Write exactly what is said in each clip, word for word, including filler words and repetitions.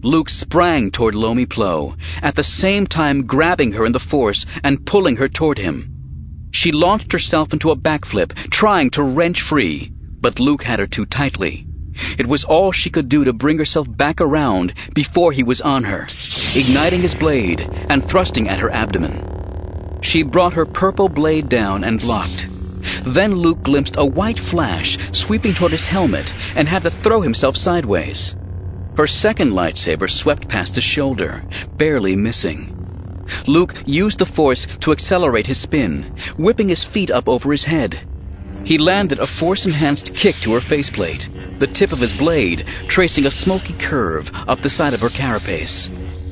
Luke sprang toward Lomi Plo, at the same time grabbing her in the Force and pulling her toward him. She launched herself into a backflip, trying to wrench free, but Luke had her too tightly. It was all she could do to bring herself back around before he was on her, igniting his blade and thrusting at her abdomen. She brought her purple blade down and blocked. Then Luke glimpsed a white flash sweeping toward his helmet and had to throw himself sideways. Her second lightsaber swept past his shoulder, barely missing. Luke used the Force to accelerate his spin, whipping his feet up over his head. He landed a Force-enhanced kick to her faceplate, the tip of his blade tracing a smoky curve up the side of her carapace.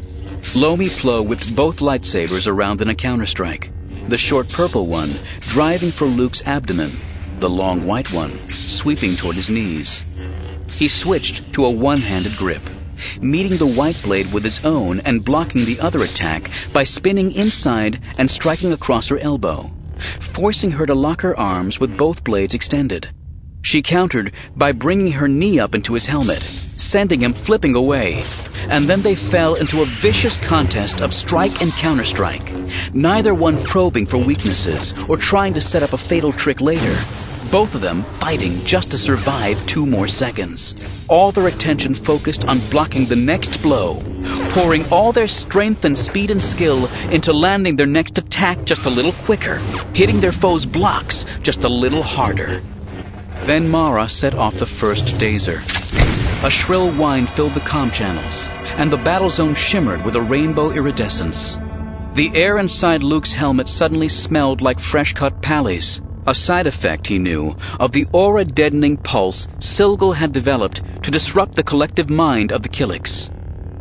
Lomi Plo whipped both lightsabers around in a counterstrike, the short purple one driving for Luke's abdomen, the long white one sweeping toward his knees. He switched to a one-handed grip, meeting the white blade with his own and blocking the other attack by spinning inside and striking across her elbow, forcing her to lock her arms with both blades extended. She countered by bringing her knee up into his helmet, sending him flipping away, and then they fell into a vicious contest of strike and counterstrike, neither one probing for weaknesses or trying to set up a fatal trick later, both of them fighting just to survive two more seconds, all their attention focused on blocking the next blow, pouring all their strength and speed and skill into landing their next attack just a little quicker, hitting their foes' blocks just a little harder. Then Mara set off the first dazer. A shrill whine filled the comm channels, and the battle zone shimmered with a rainbow iridescence. The air inside Luke's helmet suddenly smelled like fresh-cut pallies, a side effect, he knew, of the aura-deadening pulse Silgal had developed to disrupt the collective mind of the Killiks.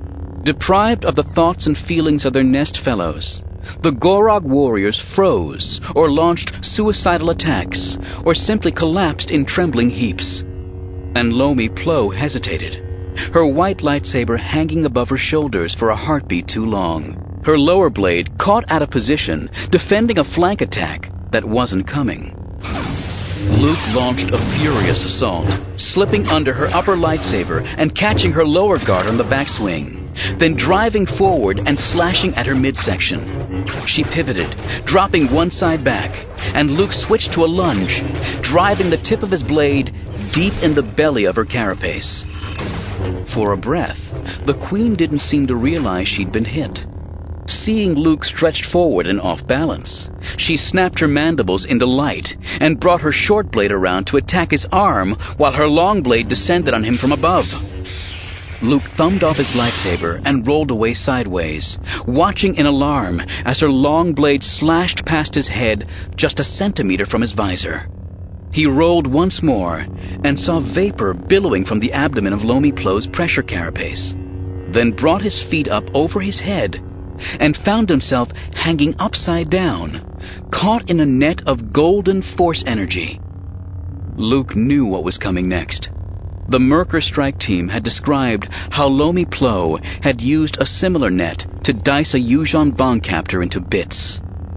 Deprived of the thoughts and feelings of their nest fellows, the Gorog warriors froze or launched suicidal attacks or simply collapsed in trembling heaps. And Lomi Plo hesitated, her white lightsaber hanging above her shoulders for a heartbeat too long, her lower blade caught out of position, defending a flank attack that wasn't coming. Luke launched a furious assault, slipping under her upper lightsaber and catching her lower guard on the backswing, then driving forward and slashing at her midsection. She pivoted, dropping one side back, and Luke switched to a lunge, driving the tip of his blade deep in the belly of her carapace. For a breath, the Queen didn't seem to realize she'd been hit. Seeing Luke stretched forward and off balance, she snapped her mandibles into light and brought her short blade around to attack his arm while her long blade descended on him from above. Luke thumbed off his lightsaber and rolled away sideways, watching in alarm as her long blade slashed past his head just a centimeter from his visor. He rolled once more and saw vapor billowing from the abdomen of Lomi Plo's pressure carapace, then brought his feet up over his head and found himself hanging upside down, caught in a net of golden force energy. Luke knew what was coming next. The Merkur strike team had described how Lomi Plo had used a similar net to dice a Yuuzhan Vong captor into bits.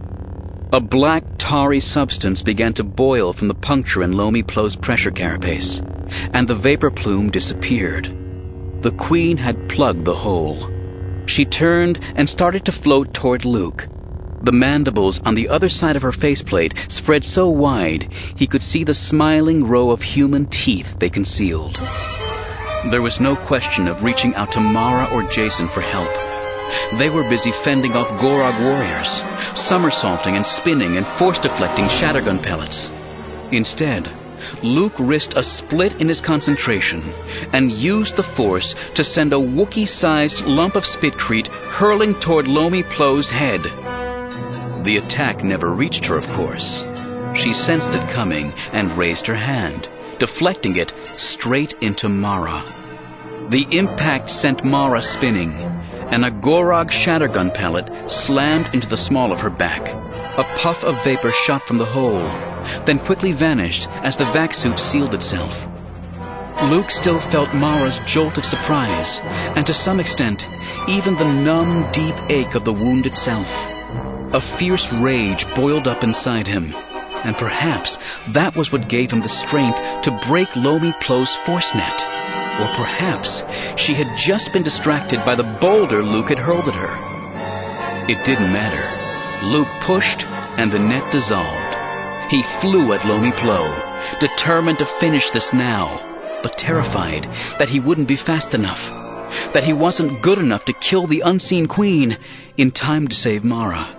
A black, tarry substance began to boil from the puncture in Lomi Plo's pressure carapace, and the vapor plume disappeared. The Queen had plugged the hole. She turned and started to float toward Luke. The mandibles on the other side of her faceplate spread so wide he could see the smiling row of human teeth they concealed. There was no question of reaching out to Mara or Jason for help. They were busy fending off Gorog warriors, somersaulting and spinning and force-deflecting shattergun pellets. Instead, Luke risked a split in his concentration and used the Force to send a Wookiee-sized lump of spitcrete hurling toward Lomi Plo's head. The attack never reached her, of course. She sensed it coming and raised her hand, deflecting it straight into Mara. The impact sent Mara spinning, and a Gorog shattergun pellet slammed into the small of her back. A puff of vapor shot from the hole, then quickly vanished as the vac suit sealed itself. Luke still felt Mara's jolt of surprise, and to some extent, even the numb, deep ache of the wound itself. A fierce rage boiled up inside him, and perhaps that was what gave him the strength to break Lomi Plo's force net. Or perhaps she had just been distracted by the boulder Luke had hurled at her. It didn't matter. Luke pushed, and the net dissolved. He flew at Lomi Plo, determined to finish this now, but terrified that he wouldn't be fast enough, that he wasn't good enough to kill the unseen queen in time to save Mara.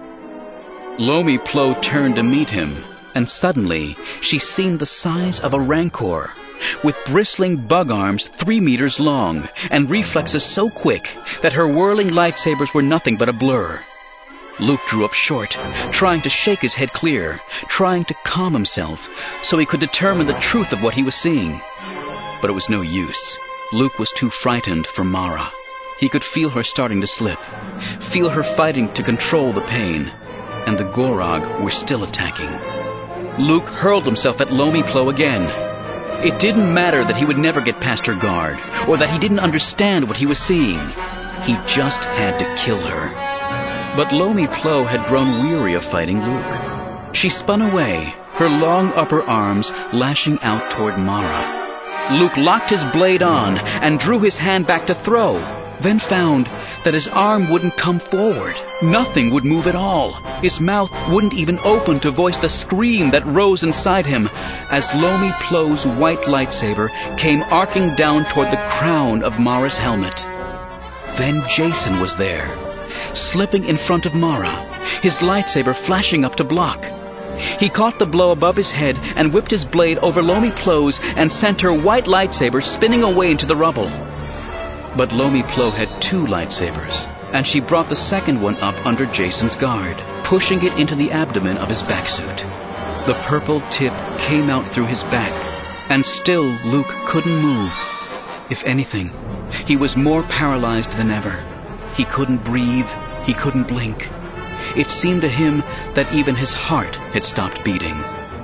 Lomi Plo turned to meet him, and suddenly she seemed the size of a rancor, with bristling bug arms three meters long, and reflexes so quick that her whirling lightsabers were nothing but a blur. Luke drew up short, trying to shake his head clear, trying to calm himself so he could determine the truth of what he was seeing. But it was no use. Luke was too frightened for Mara. He could feel her starting to slip, feel her fighting to control the pain, and the Gorog were still attacking. Luke hurled himself at Lomi Plo again. It didn't matter that he would never get past her guard, or that he didn't understand what he was seeing. He just had to kill her. But Lomi Plo had grown weary of fighting Luke. She spun away, her long upper arms lashing out toward Mara. Luke locked his blade on and drew his hand back to throw, then found that his arm wouldn't come forward. Nothing would move at all. His mouth wouldn't even open to voice the scream that rose inside him as Lomi Plo's white lightsaber came arcing down toward the crown of Mara's helmet. Then Jacen was there, slipping in front of Mara, his lightsaber flashing up to block. He caught the blow above his head and whipped his blade over Lomi Plo's and sent her white lightsaber spinning away into the rubble. But Lomi Plo had two lightsabers, and she brought the second one up under Jacen's guard, pushing it into the abdomen of his backsuit. The purple tip came out through his back, and still Luke couldn't move. If anything, he was more paralyzed than ever. He couldn't breathe, he couldn't blink. It seemed to him that even his heart had stopped beating.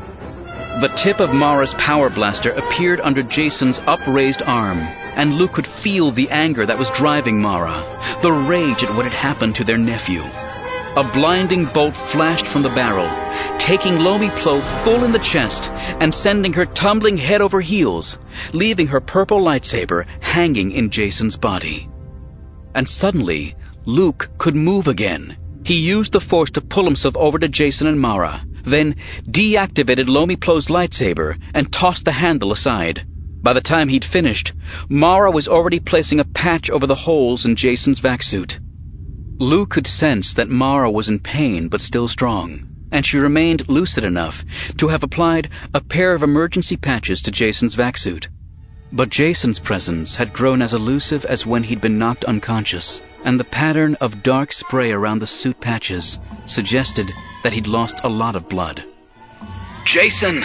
The tip of Mara's power blaster appeared under Jacen's upraised arm, and Luke could feel the anger that was driving Mara, the rage at what had happened to their nephew. A blinding bolt flashed from the barrel, taking Lomi Plo full in the chest and sending her tumbling head over heels, leaving her purple lightsaber hanging in Jacen's body. And suddenly, Luke could move again. He used the Force to pull himself over to Jacen and Mara, then deactivated Lomi Plo's lightsaber and tossed the handle aside. By the time he'd finished, Mara was already placing a patch over the holes in Jacen's vac-suit. Luke could sense that Mara was in pain but still strong, and she remained lucid enough to have applied a pair of emergency patches to Jacen's vac-suit. But Jacen's presence had grown as elusive as when he'd been knocked unconscious, and the pattern of dark spray around the suit patches suggested that he'd lost a lot of blood. "Jacen!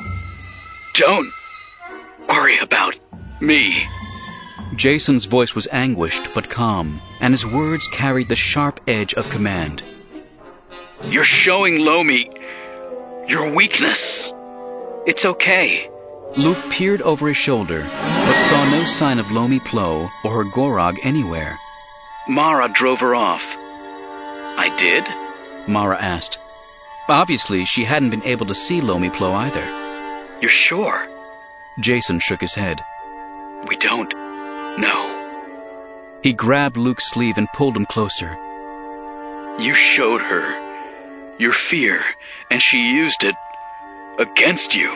Don't worry about me." Jacen's voice was anguished but calm, and his words carried the sharp edge of command. "You're showing Lomi your weakness." "It's okay." Luke peered over his shoulder, but saw no sign of Lomi Plo or her Gorog anywhere. "Mara drove her off." "I did?" Mara asked. Obviously, she hadn't been able to see Lomi Plo either. "You're sure?" Jacen shook his head. "We don't know." He grabbed Luke's sleeve and pulled him closer. "You showed her your fear, and she used it against you."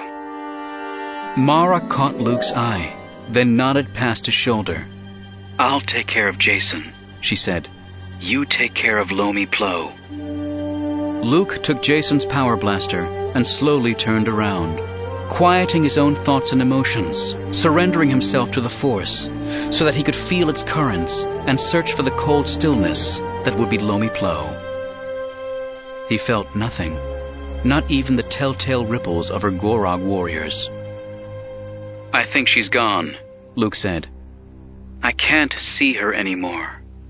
Mara caught Luke's eye, then nodded past his shoulder. "I'll take care of Jacen," she said. "You take care of Lomi Plo." Luke took Jacen's power blaster and slowly turned around, quieting his own thoughts and emotions, surrendering himself to the Force so that he could feel its currents and search for the cold stillness that would be Lomi Plo. He felt nothing, not even the telltale ripples of her Gorog warriors. "I think she's gone," Luke said. "I can't see her anymore."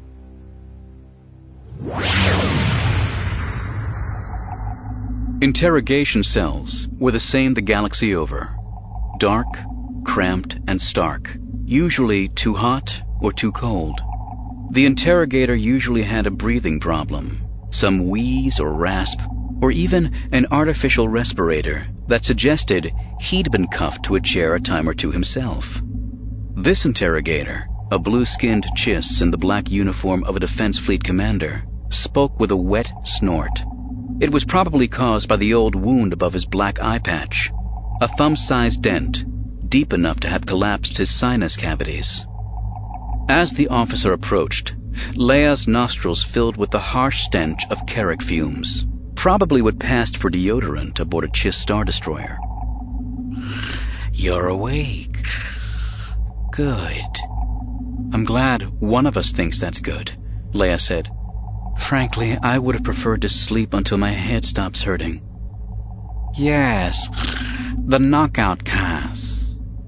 Interrogation cells were the same the galaxy over. Dark, cramped, and stark, usually too hot or too cold. The interrogator usually had a breathing problem, some wheeze or rasp, or even an artificial respirator that suggested he'd been cuffed to a chair a time or two himself. This interrogator, a blue-skinned chiss in the black uniform of a Defense Fleet commander, spoke with a wet snort. It was probably caused by the old wound above his black eye patch, a thumb-sized dent, deep enough to have collapsed his sinus cavities. As the officer approached, Leia's nostrils filled with the harsh stench of Carrick fumes, probably what passed for deodorant aboard a Chiss Star Destroyer. "You're awake. Good. I'm glad one of us thinks that's good," Leia said. "Frankly, I would have preferred to sleep until my head stops hurting." "Yes, the knockout Cass.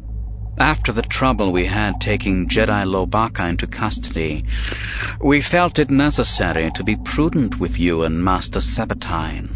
After the trouble we had taking Jedi Lobaka into custody, we felt it necessary to be prudent with you and Master Sabatine."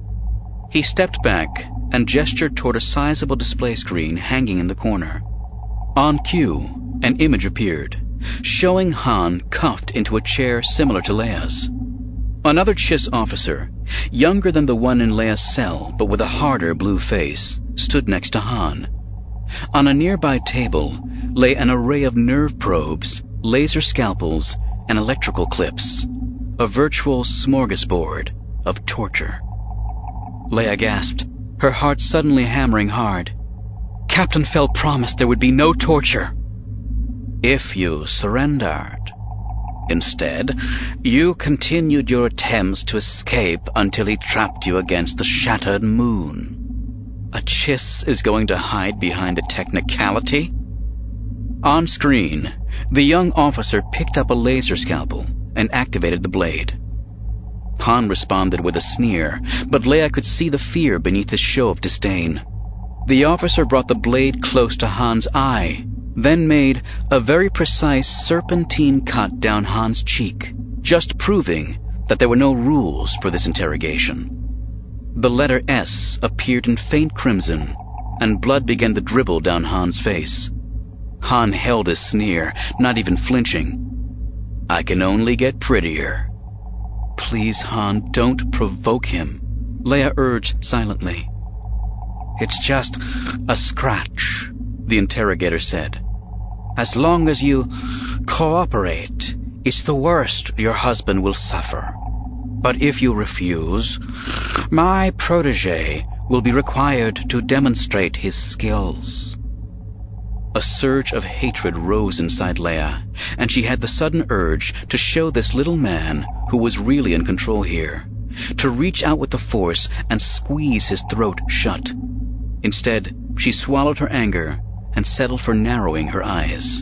He stepped back and gestured toward a sizable display screen hanging in the corner. On cue, an image appeared, showing Han cuffed into a chair similar to Leia's. Another Chiss officer, younger than the one in Leia's cell but with a harder blue face, stood next to Han. On a nearby table lay an array of nerve probes, laser scalpels, and electrical clips, a virtual smorgasbord of torture. Leia gasped, her heart suddenly hammering hard. Captain Fell promised there would be no torture. If you surrendered. Instead, you continued your attempts to escape until he trapped you against the shattered moon. A Chiss is going to hide behind a technicality? On screen, the young officer picked up a laser scalpel and activated the blade. Han responded with a sneer, but Leia could see the fear beneath his show of disdain. The officer brought the blade close to Han's eye, then made a very precise serpentine cut down Han's cheek, just proving that there were no rules for this interrogation. The letter S appeared in faint crimson, and blood began to dribble down Han's face. Han held his sneer, not even flinching. "I can only get prettier." "Please, Han, don't provoke him," Leia urged silently. "It's just a scratch," the interrogator said. "As long as you cooperate, it's the worst your husband will suffer. But if you refuse, my protégé will be required to demonstrate his skills." A surge of hatred rose inside Leia, and she had the sudden urge to show this little man who was really in control here, to reach out with the Force and squeeze his throat shut. Instead, she swallowed her anger and settled for narrowing her eyes.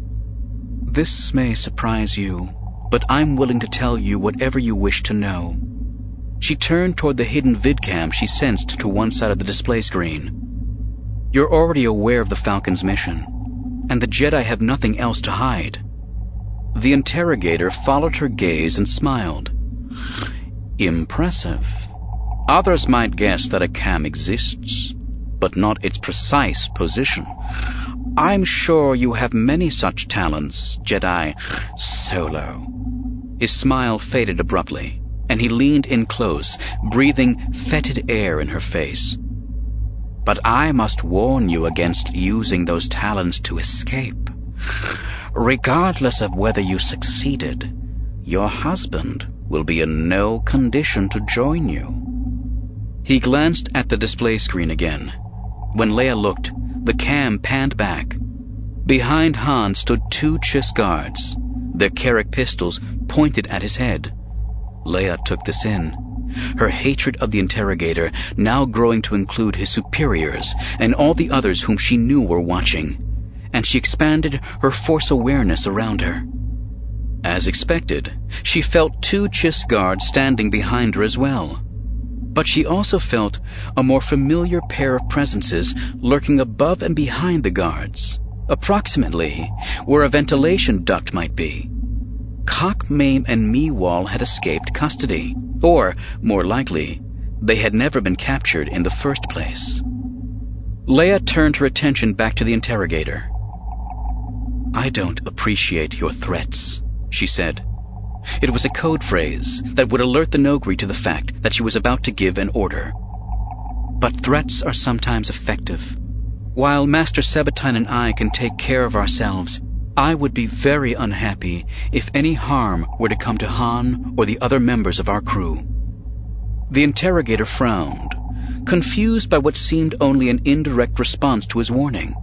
"This may surprise you, but I'm willing to tell you whatever you wish to know." She turned toward the hidden vidcam she sensed to one side of the display screen. "You're already aware of the Falcon's mission, and the Jedi have nothing else to hide." The interrogator followed her gaze and smiled. "Impressive. Others might guess that a cam exists, but not its precise position. I'm sure you have many such talents, Jedi Solo." His smile faded abruptly, and he leaned in close, breathing fetid air in her face. "But I must warn you against using those talents to escape. Regardless of whether you succeeded, your husband will be in no condition to join you." He glanced at the display screen again. When Leia looked, the cam panned back. Behind Han stood two Chiss guards, their Carrick pistols pointed at his head. Leia took this in, her hatred of the interrogator now growing to include his superiors and all the others whom she knew were watching, and she expanded her Force awareness around her. As expected, she felt two Chiss guards standing behind her as well. But she also felt a more familiar pair of presences lurking above and behind the guards, approximately where a ventilation duct might be. Cock, Maim, and Meewall had escaped custody, or, more likely, they had never been captured in the first place. Leia turned her attention back to the interrogator. "I don't appreciate your threats," she said. It was a code phrase that would alert the Noghri to the fact that she was about to give an order. "But threats are sometimes effective. While Master Sabatine and I can take care of ourselves, I would be very unhappy if any harm were to come to Han or the other members of our crew." The interrogator frowned, confused by what seemed only an indirect response to his warning.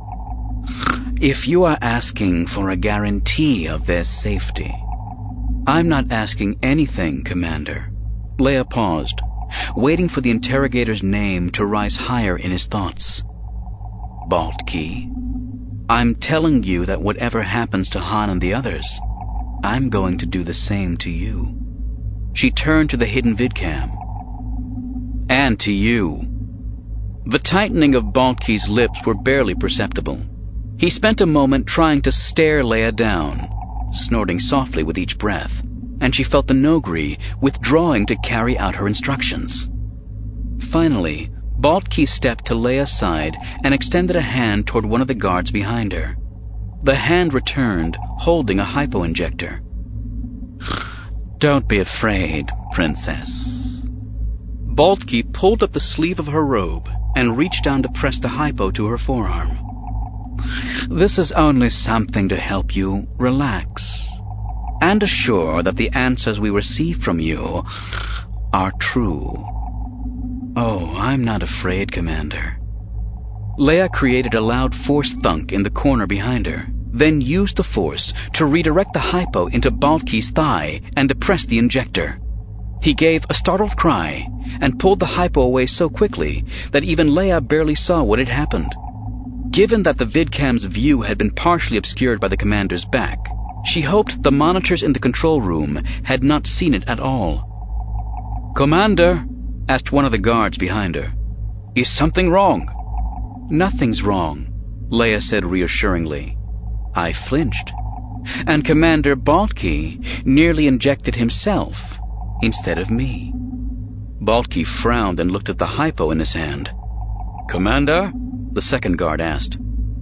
"If you are asking for a guarantee of their safety—" "I'm not asking anything, Commander." Leia paused, waiting for the interrogator's name to rise higher in his thoughts. "Baltki, I'm telling you that whatever happens to Han and the others, I'm going to do the same to you." She turned to the hidden vidcam. "And to you." The tightening of Baltki's lips were barely perceptible. He spent a moment trying to stare Leia down, snorting softly with each breath, and she felt the Noghri withdrawing to carry out her instructions. Finally, Baltki stepped to Leia's side and extended a hand toward one of the guards behind her. The hand returned, holding a hypo-injector. "Don't be afraid, Princess." Baltki pulled up the sleeve of her robe and reached down to press the hypo to her forearm. "This is only something to help you relax and assure that the answers we receive from you are true." "Oh, I'm not afraid, Commander." Leia created a loud force thunk in the corner behind her, then used the force to redirect the hypo into Baltki's thigh and depress the injector. He gave a startled cry and pulled the hypo away so quickly that even Leia barely saw what had happened. Given that the vidcam's view had been partially obscured by the commander's back, she hoped the monitors in the control room had not seen it at all. "Commander," asked one of the guards behind her, "is something wrong?" "Nothing's wrong," Leia said reassuringly. I flinched, and Commander Baltki nearly injected himself instead of me. Baltki frowned and looked at the hypo in his hand. "Commander?" the second guard asked.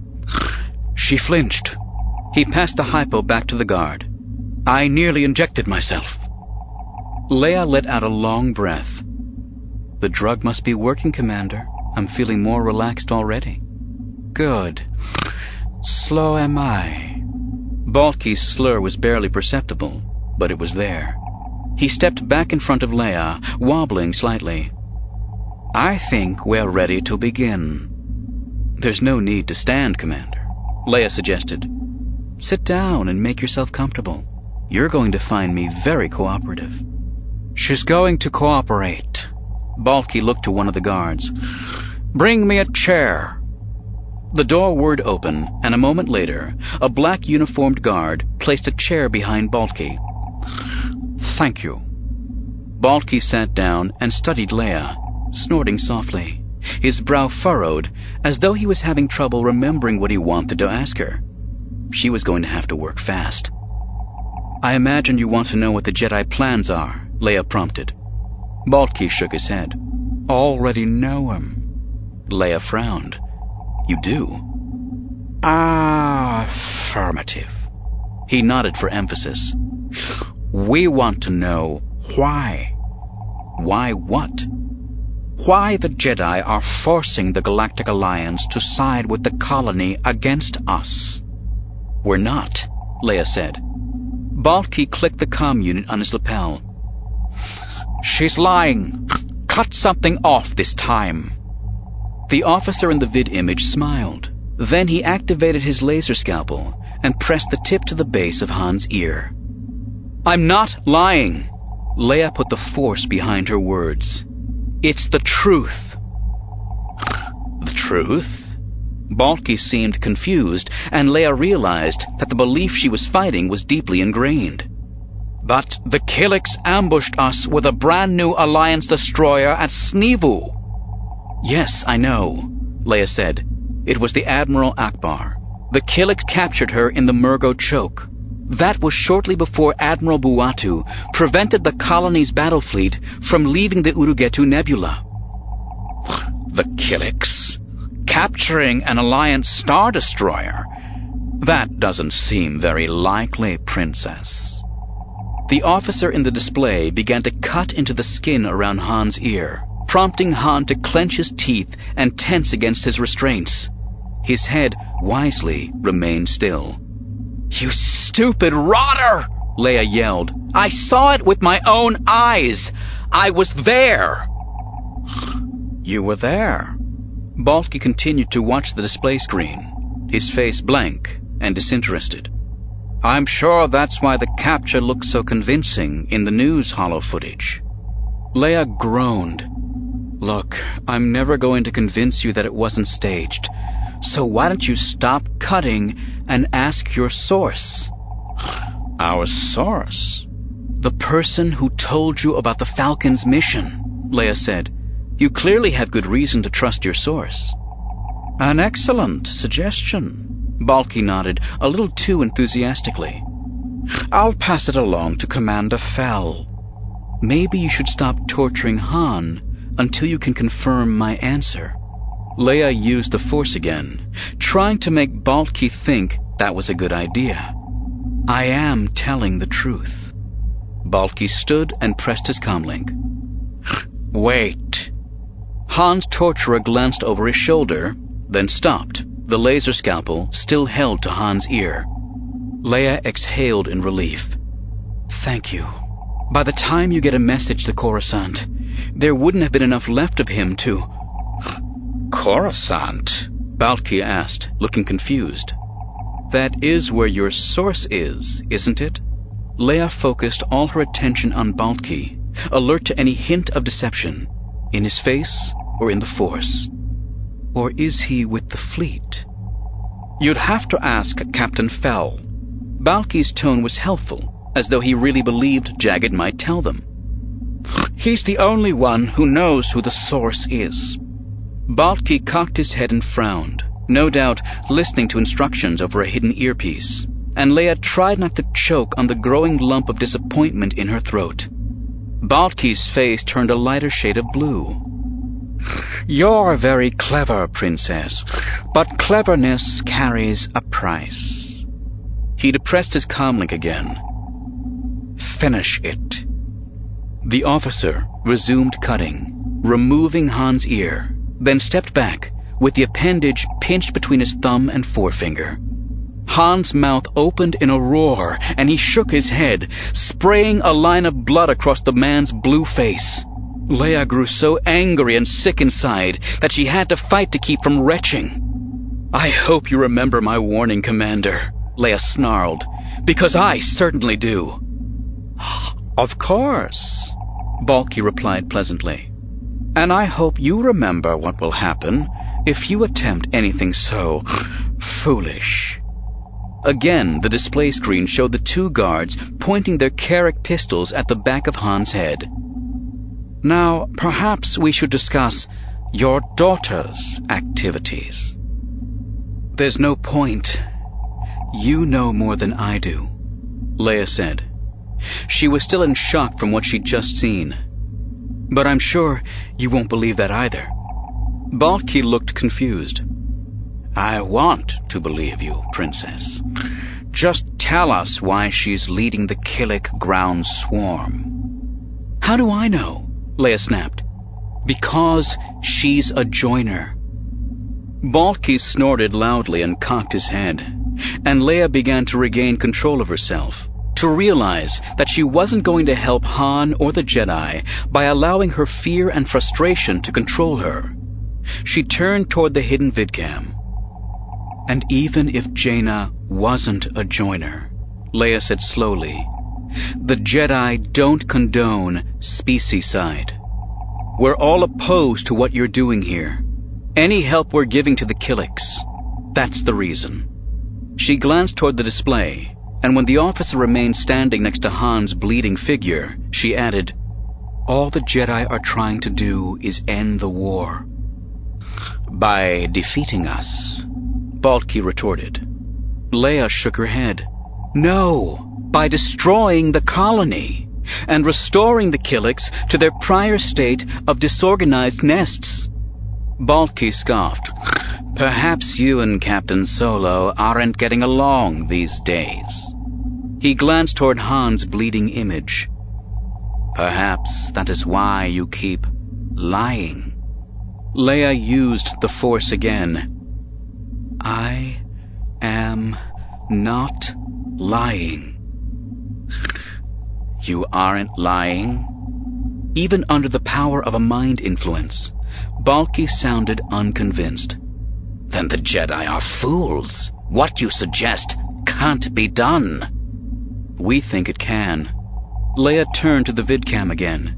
She flinched. He passed the hypo back to the guard. "I nearly injected myself." Leia let out a long breath. "The drug must be working, Commander. I'm feeling more relaxed already." "Good. Slow am I." Baltki's slur was barely perceptible, but it was there. He stepped back in front of Leia, wobbling slightly. "I think we're ready to begin." "There's no need to stand, Commander," Leia suggested. "Sit down and make yourself comfortable. You're going to find me very cooperative." "She's going to cooperate." Baltki looked to one of the guards. "Bring me a chair." The door whirred open, and a moment later, a black uniformed guard placed a chair behind Baltki. "Thank you." Baltki sat down and studied Leia, snorting softly, his brow furrowed, as though he was having trouble remembering what he wanted to ask her. She was going to have to work fast. "I imagine you want to know what the Jedi plans are," Leia prompted. Baltki shook his head. "Already know him." Leia frowned. "You do?" "Ah, affirmative." He nodded for emphasis. "We want to know why." "Why what?" "Why the Jedi are forcing the Galactic Alliance to side with the colony against us." "We're not," Leia said. Baltki clicked the comm unit on his lapel. "She's lying. Cut something off this time." The officer in the vid image smiled. Then he activated his laser scalpel and pressed the tip to the base of Han's ear. "I'm not lying." Leia put the force behind her words. "It's the truth." "The truth?" Baltki seemed confused, and Leia realized that the belief she was fighting was deeply ingrained. "But the Killiks ambushed us with a brand new Alliance destroyer at Sneevu." "Yes, I know," Leia said. "It was the Admiral Akbar. The Killiks captured her in the Murgo Choke. That was shortly before Admiral Buatu prevented the colony's battle fleet from leaving the Urugetu Nebula." "The Killiks? Capturing an Alliance Star Destroyer? That doesn't seem very likely, Princess." The officer in the display began to cut into the skin around Han's ear, prompting Han to clench his teeth and tense against his restraints. His head, wisely, remained still. "You stupid rotter!" Leia yelled. "I saw it with my own eyes! I was there!" "You were there?" Balki continued to watch the display screen, his face blank and disinterested. "I'm sure that's why the capture looked so convincing in the news holo footage." Leia groaned. "Look, I'm never going to convince you that it wasn't staged. So why don't you stop cutting and ask your source?" "Our source?" "The person who told you about the Falcon's mission," Leia said. "You clearly have good reason to trust your source." "An excellent suggestion," Balki nodded, a little too enthusiastically. "I'll pass it along to Commander Fel." "Maybe you should stop torturing Han until you can confirm my answer." Leia used the Force again, trying to make Balki think that was a good idea. "I am telling the truth." Balki stood and pressed his comlink. "Wait." Han's torturer glanced over his shoulder, then stopped, the laser scalpel still held to Han's ear. Leia exhaled in relief. "Thank you. By the time you get a message to Coruscant, there wouldn't have been enough left of him to—" "Coruscant?" Balki asked, looking confused. "That is where your source is, isn't it?" Leia focused all her attention on Balki, alert to any hint of deception, in his face or in the Force. "Or is he with the fleet?" "You'd have to ask Captain Fel." Balki's tone was helpful, as though he really believed Jagged might tell them. "He's the only one who knows who the source is." Balki cocked his head and frowned, no doubt listening to instructions over a hidden earpiece, and Leia tried not to choke on the growing lump of disappointment in her throat. Balki's face turned a lighter shade of blue. "You're very clever, Princess, but cleverness carries a price." He depressed his comlink again. "Finish it." The officer resumed cutting, removing Han's ear, then stepped back, with the appendage pinched between his thumb and forefinger. Han's mouth opened in a roar, and he shook his head, spraying a line of blood across the man's blue face. Leia grew so angry and sick inside that she had to fight to keep from retching. "I hope you remember my warning, Commander," Leia snarled, "because I certainly do." "Of course," Balki replied pleasantly. "And I hope you remember what will happen if you attempt anything so foolish." Again, the display screen showed the two guards pointing their Carrack pistols at the back of Han's head. "Now, perhaps we should discuss your daughter's activities." "There's no point. You know more than I do," Leia said. She was still in shock from what she'd just seen. "But I'm sure you won't believe that either." Balki looked confused. "I want to believe you, Princess. Just tell us why she's leading the Killik ground swarm." "How do I know?" Leia snapped. "Because she's a joiner." Balki snorted loudly and cocked his head, and Leia began to regain control of herself, to realize that she wasn't going to help Han or the Jedi by allowing her fear and frustration to control her. She turned toward the hidden vidcam. "And even if Jaina wasn't a joiner," Leia said slowly, "the Jedi don't condone specieside. We're all opposed to what you're doing here. Any help we're giving to the Killiks, that's the reason." She glanced toward the display, and when the officer remained standing next to Han's bleeding figure, she added, "All the Jedi are trying to do is end the war." "By defeating us," Balki retorted. Leia shook her head. "No, by destroying the colony and restoring the Killiks to their prior state of disorganized nests." Balki scoffed. "Perhaps you and Captain Solo aren't getting along these days." He glanced toward Han's bleeding image. "Perhaps that is why you keep lying." Leia used the Force again. I am not lying. You aren't lying? Even under the power of a mind influence, Balki sounded unconvinced. Then the Jedi are fools. What you suggest can't be done. We think it can. Leia turned to the vidcam again.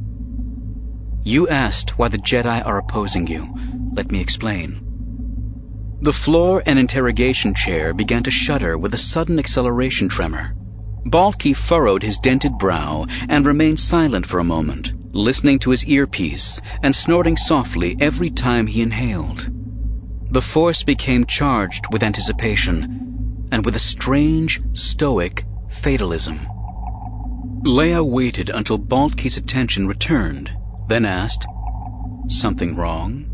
You asked why the Jedi are opposing you. Let me explain. The floor and interrogation chair began to shudder with a sudden acceleration tremor. Balki furrowed his dented brow and remained silent for a moment, listening to his earpiece and snorting softly every time he inhaled. The Force became charged with anticipation and with a strange, stoic fatalism. Leia waited until Balki's attention returned, then asked, "Something wrong?"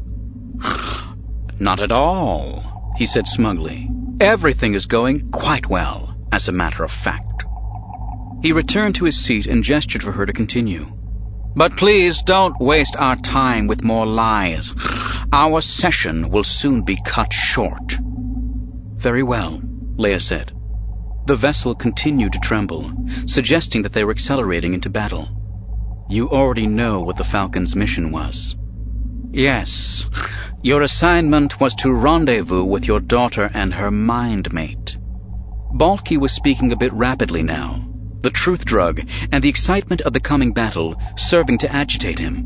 "Not at all," he said smugly. "Everything is going quite well, as a matter of fact." He returned to his seat and gestured for her to continue. "But please don't waste our time with more lies. Our session will soon be cut short." "Very well," Leia said. The vessel continued to tremble, suggesting that they were accelerating into battle. "You already know what the Falcon's mission was." "Yes. Your assignment was to rendezvous with your daughter and her mind mate." Balki was speaking a bit rapidly now, the truth drug and the excitement of the coming battle serving to agitate him.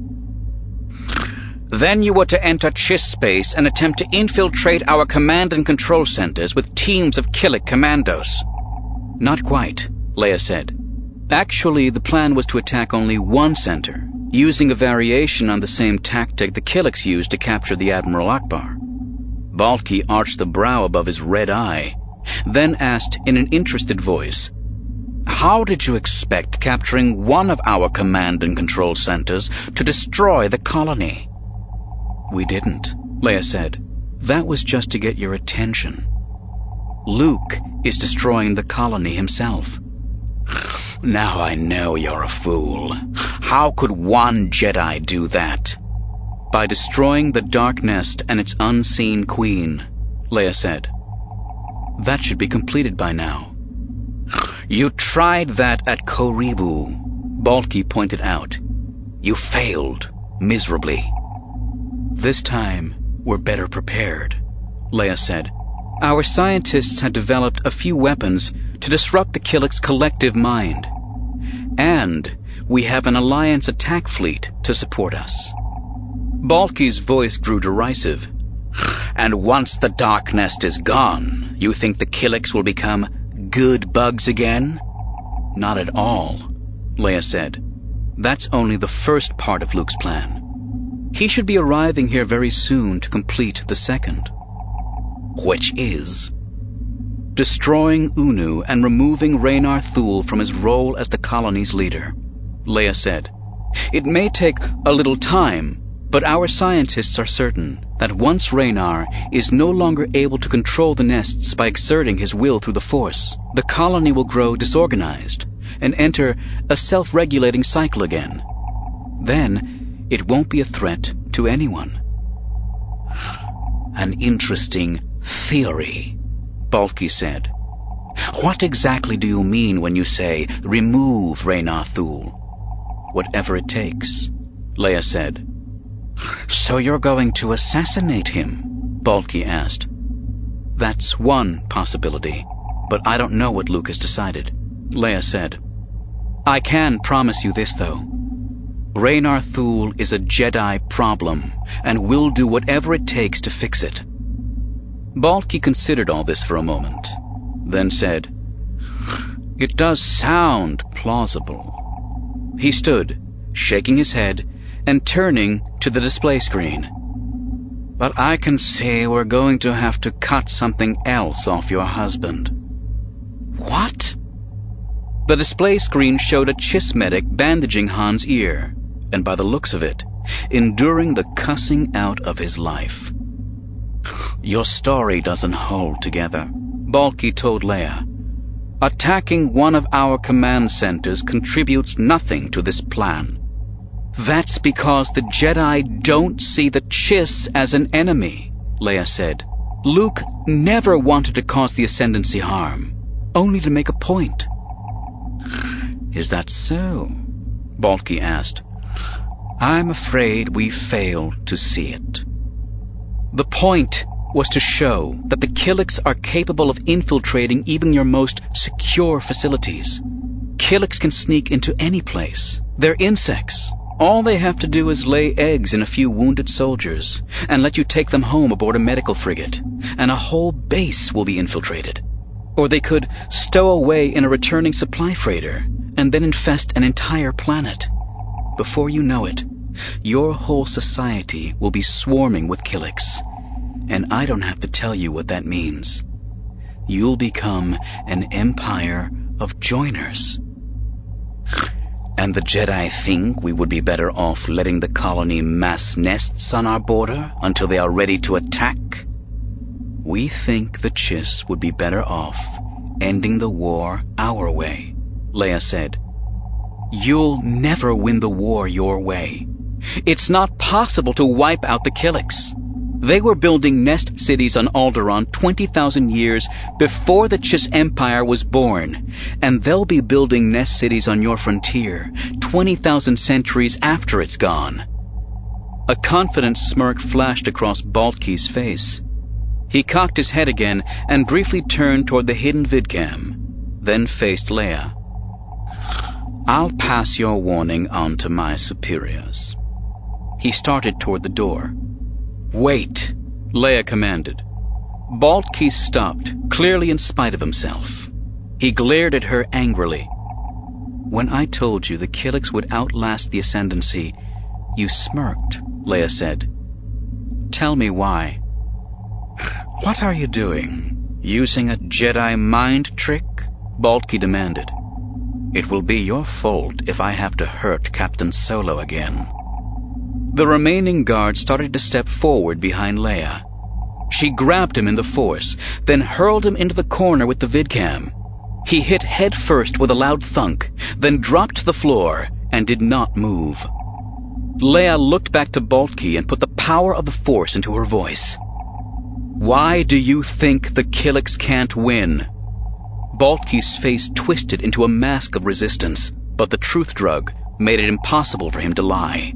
"Then you were to enter Chiss space and attempt to infiltrate our command and control centers with teams of Killik commandos." "Not quite," Leia said. "Actually, the plan was to attack only one center, using a variation on the same tactic the Killiks used to capture the Admiral Akbar." Balki arched the brow above his red eye, then asked in an interested voice, "How did you expect capturing one of our command and control centers to destroy the colony?" "We didn't," Leia said. "That was just to get your attention. Luke is destroying the colony himself." "Now I know you're a fool. How could one Jedi do that?" "By destroying the Dark Nest and its unseen queen," Leia said. "That should be completed by now." "You tried that at Koribu," Balki pointed out. "You failed miserably." "This time, we're better prepared," Leia said. "Our scientists had developed a few weapons to disrupt the Killik's collective mind. And we have an Alliance attack fleet to support us." Balki's voice grew derisive. "And once the Dark Nest is gone, you think the Killiks will become good bugs again?" "Not at all," Leia said. "That's only the first part of Luke's plan. He should be arriving here very soon to complete the second." "Which is?" "Destroying Unu and removing Raynar Thule from his role as the colony's leader," Leia said. "It may take a little time, but our scientists are certain that once Raynar is no longer able to control the nests by exerting his will through the Force, the colony will grow disorganized and enter a self-regulating cycle again. Then it won't be a threat to anyone." "An interesting theory," Balki said. "What exactly do you mean when you say remove Raynar Thule?" "Whatever it takes," Leia said. "So you're going to assassinate him?" Balki asked. "That's one possibility, but I don't know what Luke has decided," Leia said. "I can promise you this, though. Raynar Thule is a Jedi problem, and we'll do whatever it takes to fix it." Balki considered all this for a moment, then said, "It does sound plausible." He stood, shaking his head and turning to the display screen. "But I can see we're going to have to cut something else off your husband." "What?" The display screen showed a Chiss medic bandaging Han's ear, and by the looks of it, enduring the cussing out of his life. "Your story doesn't hold together," Balki told Leia. "Attacking one of our command centers contributes nothing to this plan." "That's because the Jedi don't see the Chiss as an enemy," Leia said. Luke never wanted to cause the Ascendancy harm, only to make a point. Is that so? Balky asked. I'm afraid we failed to see it. The point was to show that the Killiks are capable of infiltrating even your most secure facilities. Killiks can sneak into any place. They're insects. All they have to do is lay eggs in a few wounded soldiers and let you take them home aboard a medical frigate, and a whole base will be infiltrated. Or they could stow away in a returning supply freighter and then infest an entire planet. Before you know it, your whole society will be swarming with Killiks. And I don't have to tell you what that means. You'll become an empire of joiners. And the Jedi think we would be better off letting the colony mass nests on our border until they are ready to attack? We think the Chiss would be better off ending the war our way, Leia said. You'll never win the war your way. It's not possible to wipe out the Killiks. They were building nest cities on Alderaan twenty thousand years before the Chiss Empire was born, and they'll be building nest cities on your frontier twenty thousand centuries after it's gone. A confident smirk flashed across Baltke's face. He cocked his head again and briefly turned toward the hidden vidcam, then faced Leia. I'll pass your warning on to my superiors. He started toward the door. Wait, Leia commanded. Baltke stopped, clearly in spite of himself. He glared at her angrily. When I told you the Killiks would outlast the Ascendancy, you smirked, Leia said. Tell me why. What are you doing? Using a Jedi mind trick? Baltke demanded. It will be your fault if I have to hurt Captain Solo again. The remaining guard started to step forward behind Leia. She grabbed him in the Force, then hurled him into the corner with the vidcam. He hit head first with a loud thunk, then dropped to the floor and did not move. Leia looked back to Baltke and put the power of the Force into her voice. Why do you think the Killiks can't win? Baltke's face twisted into a mask of resistance, but the truth drug made it impossible for him to lie.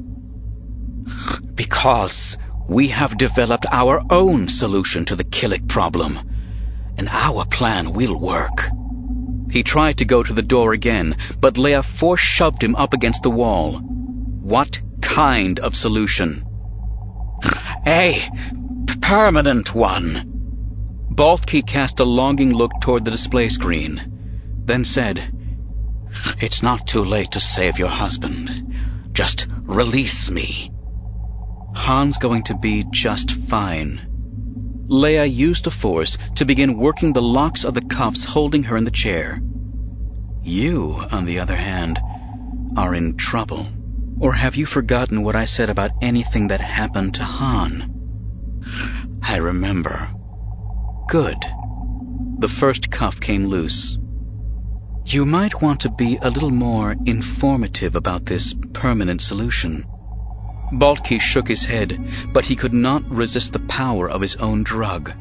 Because we have developed our own solution to the Killik problem, and our plan will work. He tried to go to the door again, but Leia force-shoved him up against the wall. What kind of solution? A permanent one. Baltke cast a longing look toward the display screen, then said, It's not too late to save your husband. Just release me. Han's going to be just fine. Leia used the Force to begin working the locks of the cuffs holding her in the chair. You, on the other hand, are in trouble. Or have you forgotten what I said about anything that happened to Han? I remember. Good. The first cuff came loose. You might want to be a little more informative about this permanent solution. Baltke shook his head, but he could not resist the power of his own drug.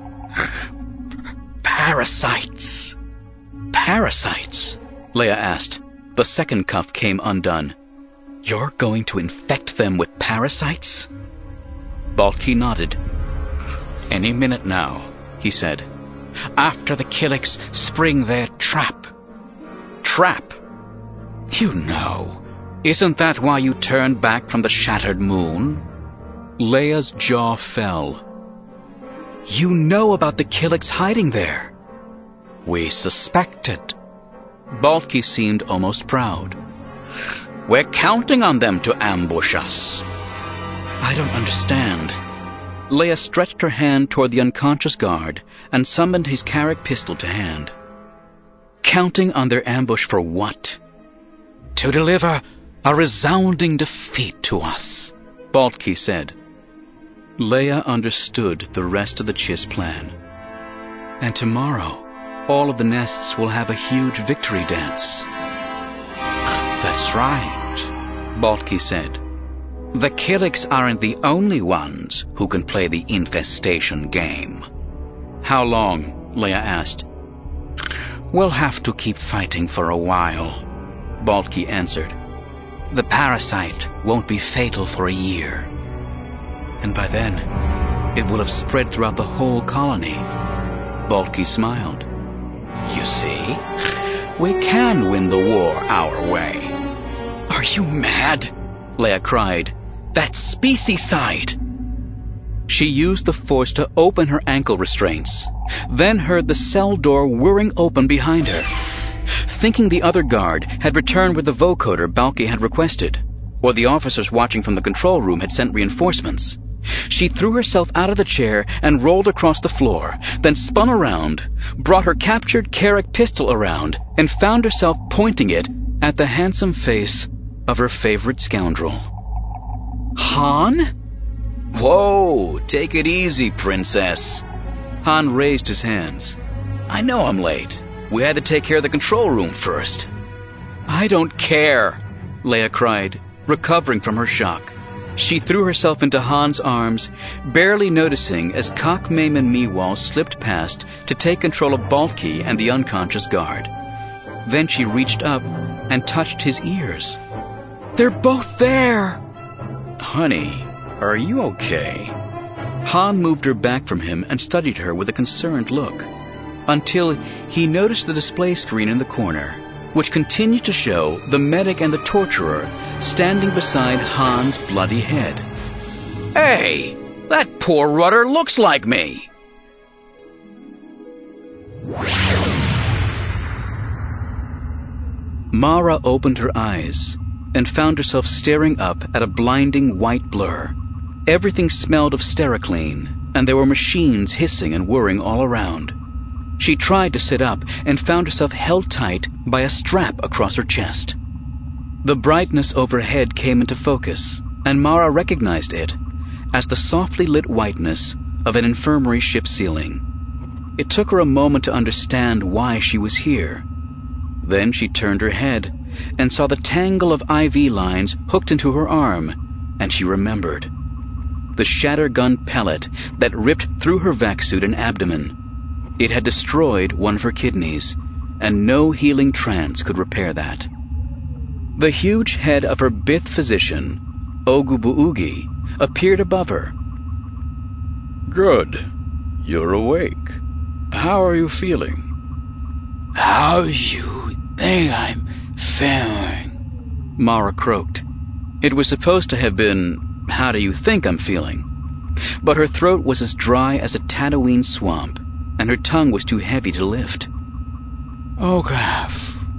Parasites. Parasites? Leia asked. The second cuff came undone. You're going to infect them with parasites? Baltke nodded. Any minute now, he said. After the Killiks spring their trap. Trap? You know. Isn't that why you turned back from the shattered moon? Leia's jaw fell. You know about the Killiks hiding there. We suspected. Baltke seemed almost proud. We're counting on them to ambush us. I don't understand. Leia stretched her hand toward the unconscious guard and summoned his Carrack pistol to hand. Counting on their ambush for what? To deliver a resounding defeat to us, Baltke said. Leia understood the rest of the Chiss plan. And tomorrow, all of the nests will have a huge victory dance. That's right, Baltke said. The Killiks aren't the only ones who can play the infestation game. How long? Leia asked. We'll have to keep fighting for a while, Balki answered. The parasite won't be fatal for a year. And by then, it will have spread throughout the whole colony. Balki smiled. You see, we can win the war our way. Are you mad? Leia cried. That's specieside. She used the Force to open her ankle restraints, then heard the cell door whirring open behind her. Thinking the other guard had returned with the vocoder Balki had requested, or the officers watching from the control room had sent reinforcements, she threw herself out of the chair and rolled across the floor, then spun around, brought her captured Carrick pistol around, and found herself pointing it at the handsome face of her favorite scoundrel. Han? Whoa, take it easy, princess. Han raised his hands. I know I'm late. We had to take care of the control room first. I don't care, Leia cried, recovering from her shock. She threw herself into Han's arms, barely noticing as Kak Mayman Meewal slipped past to take control of Balki and the unconscious guard. Then she reached up and touched his ears. They're both there! Honey, are you okay? Han moved her back from him and studied her with a concerned look, until he noticed the display screen in the corner, which continued to show the medic and the torturer standing beside Han's bloody head. Hey, that poor rudder looks like me! Mara opened her eyes and found herself staring up at a blinding white blur. Everything smelled of Stericline, and there were machines hissing and whirring all around. She tried to sit up and found herself held tight by a strap across her chest. The brightness overhead came into focus, and Mara recognized it as the softly lit whiteness of an infirmary ship ceiling. It took her a moment to understand why she was here. Then she turned her head and saw the tangle of I V lines hooked into her arm, and she remembered. The shattergun pellet that ripped through her vac suit and abdomen. It had destroyed one of her kidneys, and no healing trance could repair that. The huge head of her Bith physician, Ogu Buugi, appeared above her. Good. You're awake. How are you feeling? How you think I'm feeling? Mara croaked. It was supposed to have been, how do you think I'm feeling? But her throat was as dry as a Tatooine swamp, and her tongue was too heavy to lift. Ogaf.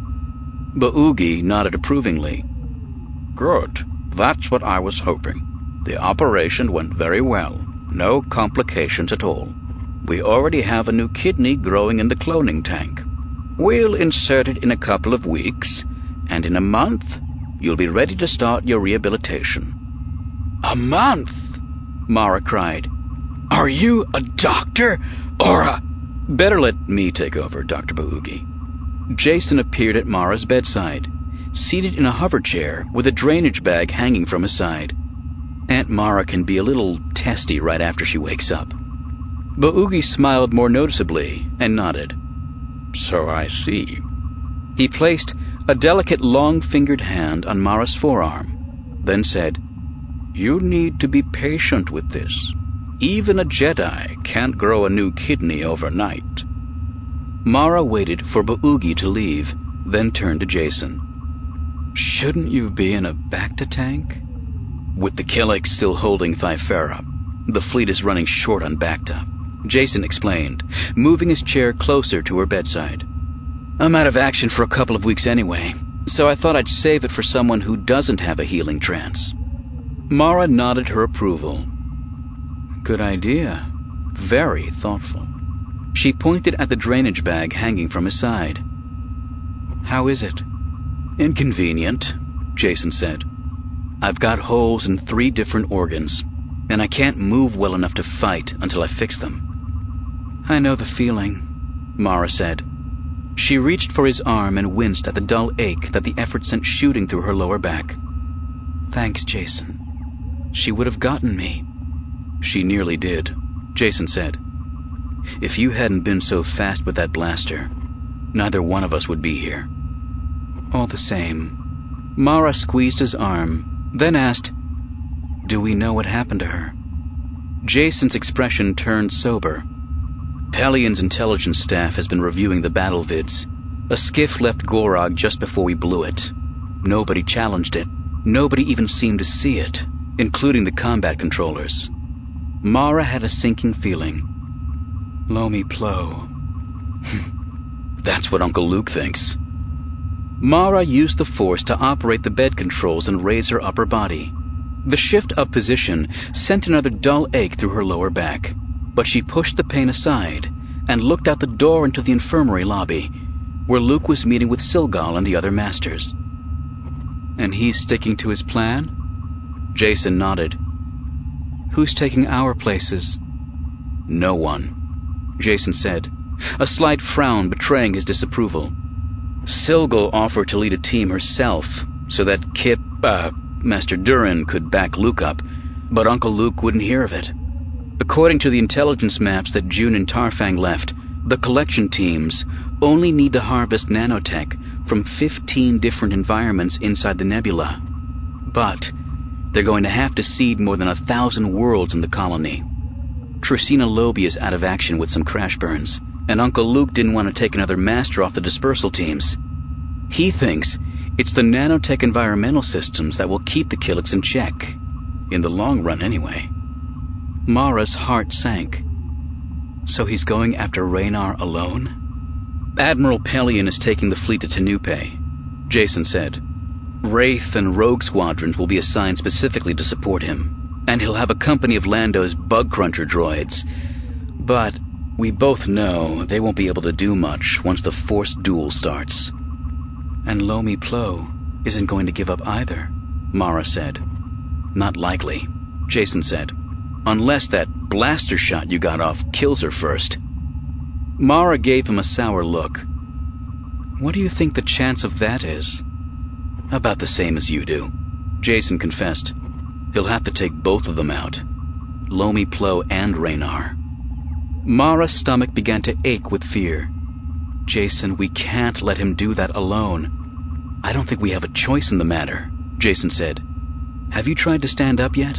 Buugi nodded approvingly. Good. That's what I was hoping. The operation went very well. No complications at all. We already have a new kidney growing in the cloning tank. We'll insert it in a couple of weeks, and in a month, you'll be ready to start your rehabilitation. A month? Mara cried. Are you a doctor, or a... Better let me take over, Doctor Buugi. Jacen appeared at Mara's bedside, seated in a hover chair with a drainage bag hanging from his side. Aunt Mara can be a little testy right after she wakes up. Buugi smiled more noticeably and nodded. So I see. He placed a delicate long-fingered hand on Mara's forearm, then said, You need to be patient with this. Even a Jedi can't grow a new kidney overnight. Mara waited for Buugi to leave, then turned to Jacen. Shouldn't you be in a Bacta tank? With the Killiks still holding Thyfera, the fleet is running short on Bacta, Jacen explained, moving his chair closer to her bedside. I'm out of action for a couple of weeks anyway, so I thought I'd save it for someone who doesn't have a healing trance. Mara nodded her approval. Good idea. Very thoughtful. She pointed at the drainage bag hanging from his side. How is it? Inconvenient, Jacen said. I've got holes in three different organs, and I can't move well enough to fight until I fix them. I know the feeling, Mara said. She reached for his arm and winced at the dull ache that the effort sent shooting through her lower back. Thanks, Jacen. she would have gotten me. She nearly did, Jason said. If you hadn't been so fast with that blaster, neither one of us would be here. All the same, Mara squeezed his arm, then asked, do we know what happened to her? Jason's expression turned sober. Pellion's intelligence staff has been reviewing the battle vids. A skiff left Gorog just before we blew it. Nobody challenged it. Nobody even seemed to see it, including the combat controllers. Mara had a sinking feeling. Lomi Plo. That's what Uncle Luke thinks. Mara used the Force to operate the bed controls and raise her upper body. The shift of position sent another dull ache through her lower back, but she pushed the pain aside and looked out the door into the infirmary lobby, where Luke was meeting with Silgal and the other masters. And he's sticking to his plan? Jason nodded. Who's taking our places? No one, Jason said, a slight frown betraying his disapproval. Silgal offered to lead a team herself so that Kip, uh, Master Durin could back Luke up, but Uncle Luke wouldn't hear of it. According to the intelligence maps that June and Tarfang left, the collection teams only need to harvest nanotech from fifteen different environments inside the nebula. But they're going to have to seed more than a thousand worlds in the colony. Trisina Lobi is out of action with some crash burns, and Uncle Luke didn't want to take another master off the dispersal teams. He thinks it's the nanotech environmental systems that will keep the Killiks in check. In the long run, anyway. Mara's heart sank. So he's going after Raynar alone? Admiral Pellion is taking the fleet to Tenupe, Jason said. Wraith and Rogue squadrons will be assigned specifically to support him, and he'll have a company of Lando's bug cruncher droids. But we both know they won't be able to do much once the Force duel starts. And Lomi Plo isn't going to give up either, Mara said. Not likely, Jason said. Unless that blaster shot you got off kills her first. Mara gave him a sour look. What do you think the chance of that is? About the same as you do, Jason confessed. He'll have to take both of them out. Lomi Plo and Raynar. Mara's stomach began to ache with fear. Jason, we can't let him do that alone. I don't think we have a choice in the matter, Jason said. Have you tried to stand up yet?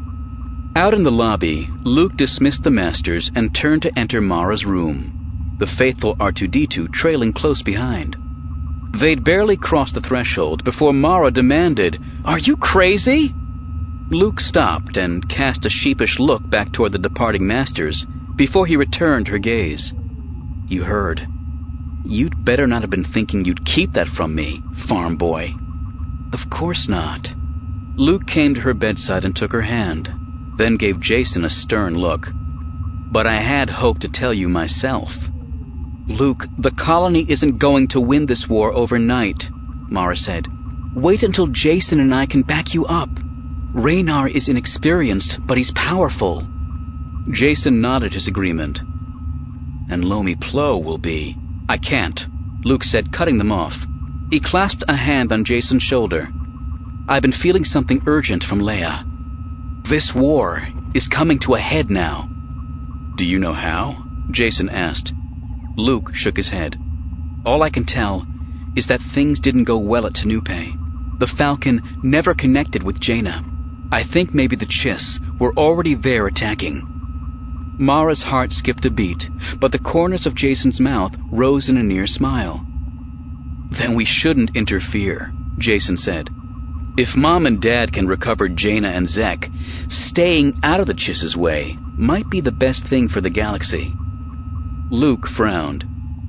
Out in the lobby, Luke dismissed the masters and turned to enter Mara's room, the faithful R two D two trailing close behind. They'd barely crossed the threshold before Mara demanded, Are you crazy? Luke stopped and cast a sheepish look back toward the departing masters before he returned her gaze. You heard. You'd better not have been thinking you'd keep that from me, farm boy. Of course not. Luke came to her bedside and took her hand, then gave Jason a stern look. But I had hoped to tell you myself. Luke, the colony isn't going to win this war overnight, Mara said. Wait until Jason and I can back you up. Raynar is inexperienced, but he's powerful. Jason nodded his agreement. And Lomi Plo will be. I can't, Luke said, cutting them off. He clasped a hand on Jason's shoulder. I've been feeling something urgent from Leia. This war is coming to a head now. Do you know how? Jason asked. Luke shook his head. All I can tell is that things didn't go well at Tenupe. The Falcon never connected with Jaina. I think maybe the Chiss were already there attacking. Mara's heart skipped a beat, but the corners of Jason's mouth rose in a near smile. Then we shouldn't interfere, Jason said. If Mom and Dad can recover Jaina and Zek, staying out of the Chiss's way might be the best thing for the galaxy. Luke frowned.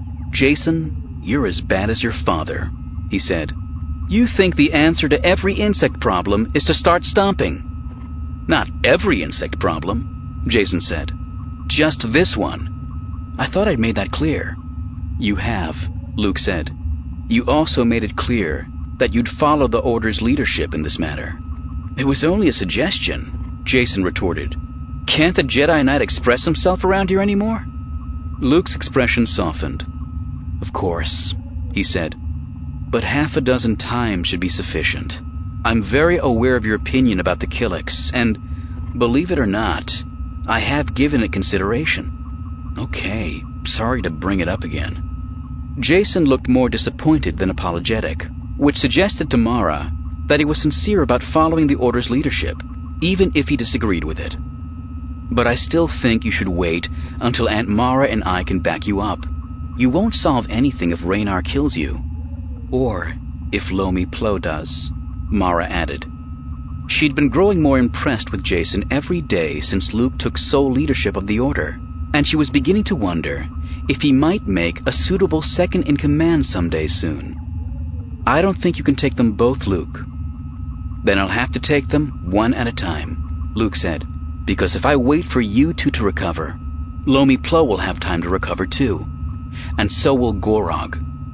Jason, you're as bad as your father, he said. You think the answer to every insect problem is to start stomping. Not every insect problem, Jason said. Just this one. I thought I'd made that clear. You have, Luke said. You also made it clear that you'd follow the Order's leadership in this matter. It was only a suggestion, Jason retorted. Can't the Jedi Knight express himself around here anymore? Luke's expression softened. Of course, he said. But half a dozen times should be sufficient. I'm very aware of your opinion about the Killiks, and believe it or not, I have given it consideration. Okay, sorry to bring it up again. Jason looked more disappointed than apologetic, which suggested to Mara that he was sincere about following the Order's leadership, even if he disagreed with it. But I still think you should wait until Aunt Mara and I can back you up. You won't solve anything if Raynar kills you. Or if Lomi Plo does, Mara added. She'd been growing more impressed with Jason every day since Luke took sole leadership of the Order, and she was beginning to wonder if he might make a suitable second-in-command someday soon. I don't think you can take them both, Luke. Then I'll have to take them one at a time, Luke said, because if I wait for you two to recover, Lomi Plo will have time to recover too, and so will Gorog.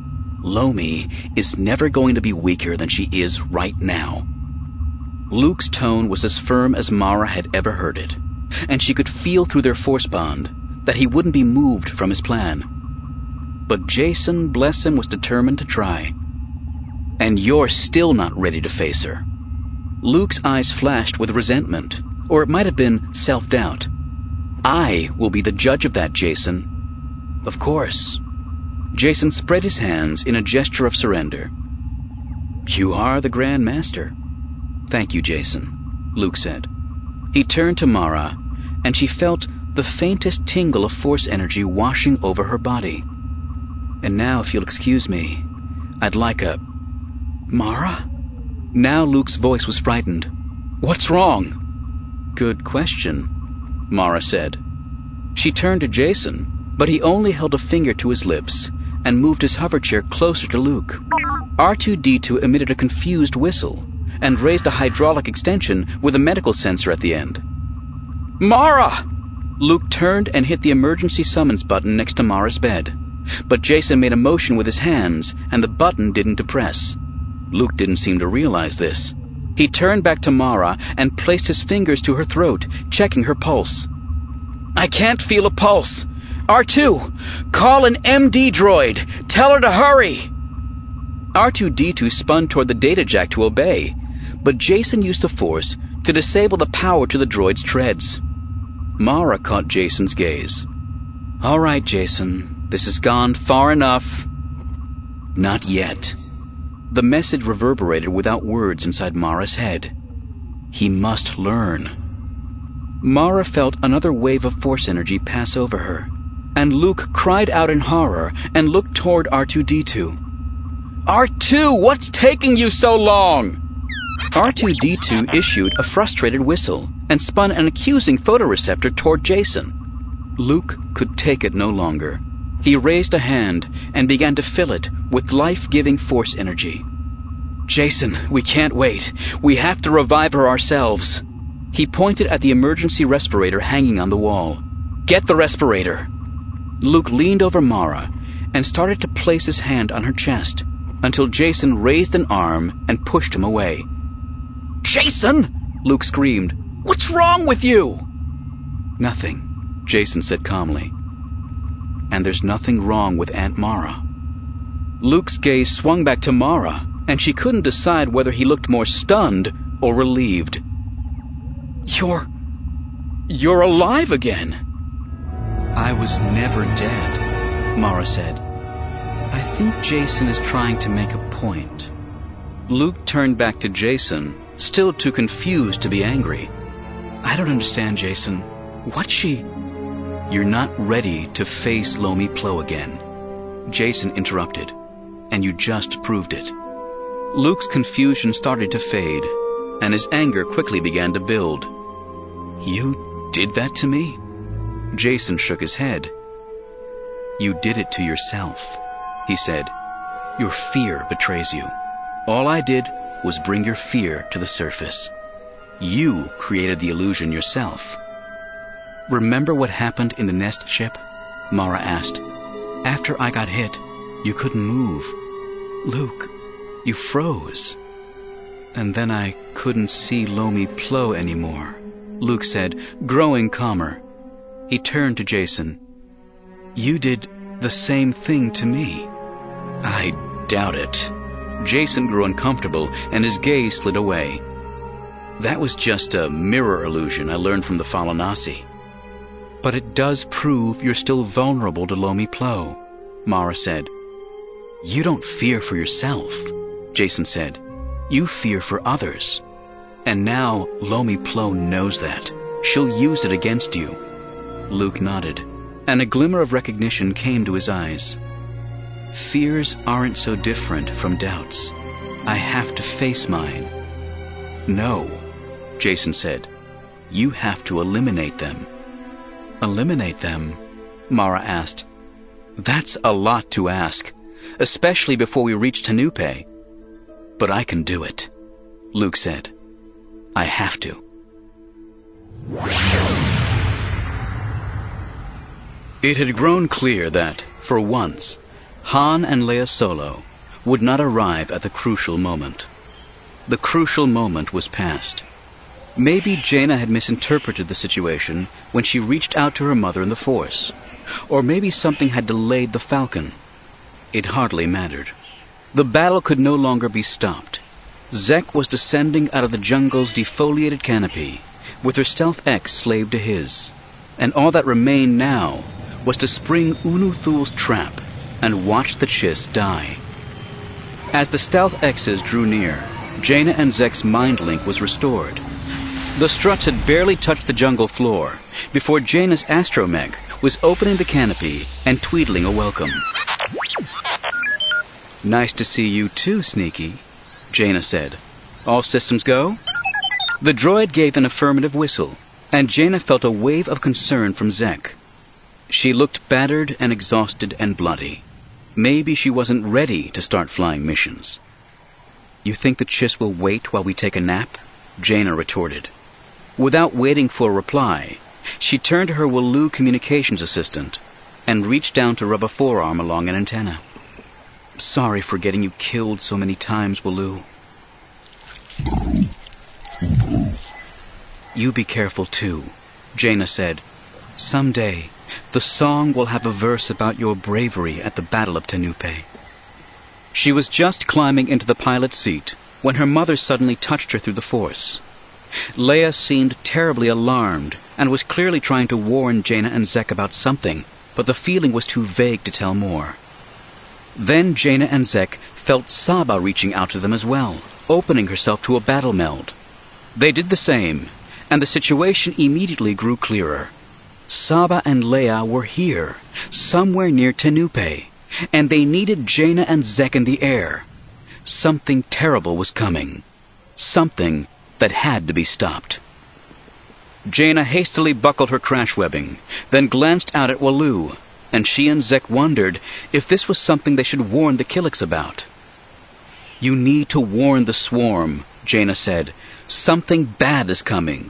Lomi is never going to be weaker than she is right now. Luke's tone was as firm as Mara had ever heard it, and she could feel through their force bond that he wouldn't be moved from his plan. But Jason, bless him, was determined to try. And you're still not ready to face her. Luke's eyes flashed with resentment, or it might have been self-doubt. I will be the judge of that, Jason. Of course. Jason spread his hands in a gesture of surrender. You are the Grand Master. Thank you, Jason, Luke said. He turned to Mara, and she felt the faintest tingle of force energy washing over her body. And now, if you'll excuse me, I'd like a... Mara? Now Luke's voice was frightened. What's wrong? Good question, Mara said. She turned to Jason, but he only held a finger to his lips and moved his hoverchair closer to Luke. R two D two emitted a confused whistle and raised a hydraulic extension with a medical sensor at the end. Mara! Luke turned and hit the emergency summons button next to Mara's bed, but Jason made a motion with his hands and the button didn't depress. Luke didn't seem to realize this. He turned back to Mara and placed his fingers to her throat, checking her pulse. I can't feel a pulse. R two, call an M D droid. Tell her to hurry. R two D two spun toward the data jack to obey, but Jason used the force to disable the power to the droid's treads. Mara caught Jason's gaze. All right, Jason, this has gone far enough. Not yet. The message reverberated without words inside Mara's head. He must learn. Mara felt another wave of force energy pass over her, and Luke cried out in horror and looked toward R two D two. R two, what's taking you so long? R two D two issued a frustrated whistle and spun an accusing photoreceptor toward Jason. Luke could take it no longer. He raised a hand and began to fill it with life-giving force energy. Jason, we can't wait. We have to revive her ourselves. He pointed at the emergency respirator hanging on the wall. Get the respirator. Luke leaned over Mara and started to place his hand on her chest until Jason raised an arm and pushed him away. Jason! Luke screamed. What's wrong with you? Nothing, Jason said calmly. And there's nothing wrong with Aunt Mara. Luke's gaze swung back to Mara, and she couldn't decide whether he looked more stunned or relieved. You're... you're alive again. I was never dead, Mara said. I think Jason is trying to make a point. Luke turned back to Jason, still too confused to be angry. I don't understand, Jason. What's she... You're not ready to face Lomi Plo again, Jason interrupted, and you just proved it. Luke's confusion started to fade, and his anger quickly began to build. You did that to me? Jason shook his head. You did it to yourself, he said. Your fear betrays you. All I did was bring your fear to the surface. You created the illusion yourself. Remember what happened in the nest ship? Mara asked. After I got hit, you couldn't move. Luke, you froze. And then I couldn't see Lomi Plo anymore, Luke said, growing calmer. He turned to Jason. You did the same thing to me. I doubt it, Jason grew uncomfortable, and his gaze slid away. That was just a mirror illusion I learned from the Falanasi. But it does prove you're still vulnerable to Lomi Plo, Mara said. You don't fear for yourself, Jason said. You fear for others. And now Lomi Plo knows that. She'll use it against you. Luke nodded, and a glimmer of recognition came to his eyes. Fears aren't so different from doubts. I have to face mine. No, Jason said. You have to eliminate them. Eliminate them? Mara asked. That's a lot to ask, especially before we reach Tenupe. But I can do it, Luke said. I have to. It had grown clear that, for once, Han and Leia Solo would not arrive at the crucial moment. The crucial moment was past. Maybe Jaina had misinterpreted the situation when she reached out to her mother in the Force, or maybe something had delayed the Falcon. It hardly mattered. The battle could no longer be stopped. Zek was descending out of the jungle's defoliated canopy, with her Stealth X slave to his, and all that remained now was to spring Unu Thul's trap and watch the Chiss die. As the Stealth X's drew near, Jaina and Zek's mind link was restored. The struts had barely touched the jungle floor before Jaina's astromech was opening the canopy and tweedling a welcome. Nice to see you too, Sneaky, Jaina said. All systems go? The droid gave an affirmative whistle, and Jaina felt a wave of concern from Zek. She looked battered and exhausted and bloody. Maybe she wasn't ready to start flying missions. You think the Chiss will wait while we take a nap? Jaina retorted. Without waiting for a reply, she turned to her Woolloo communications assistant and reached down to rub a forearm along an antenna. Sorry for getting you killed so many times, Woolloo. You be careful too, Jaina said. Someday, the song will have a verse about your bravery at the Battle of Tenupe. She was just climbing into the pilot's seat when her mother suddenly touched her through the Force. Leia seemed terribly alarmed and was clearly trying to warn Jaina and Zek about something, but the feeling was too vague to tell more. Then Jaina and Zek felt Saba reaching out to them as well, opening herself to a battle meld. They did the same, and the situation immediately grew clearer. Saba and Leia were here, somewhere near Tenupe, and they needed Jaina and Zek in the air. Something terrible was coming. Something that had to be stopped. Jaina hastily buckled her crash webbing, then glanced out at Woolloo, and she and Zek wondered if this was something they should warn the Killiks about. You need to warn the swarm, Jaina said. Something bad is coming.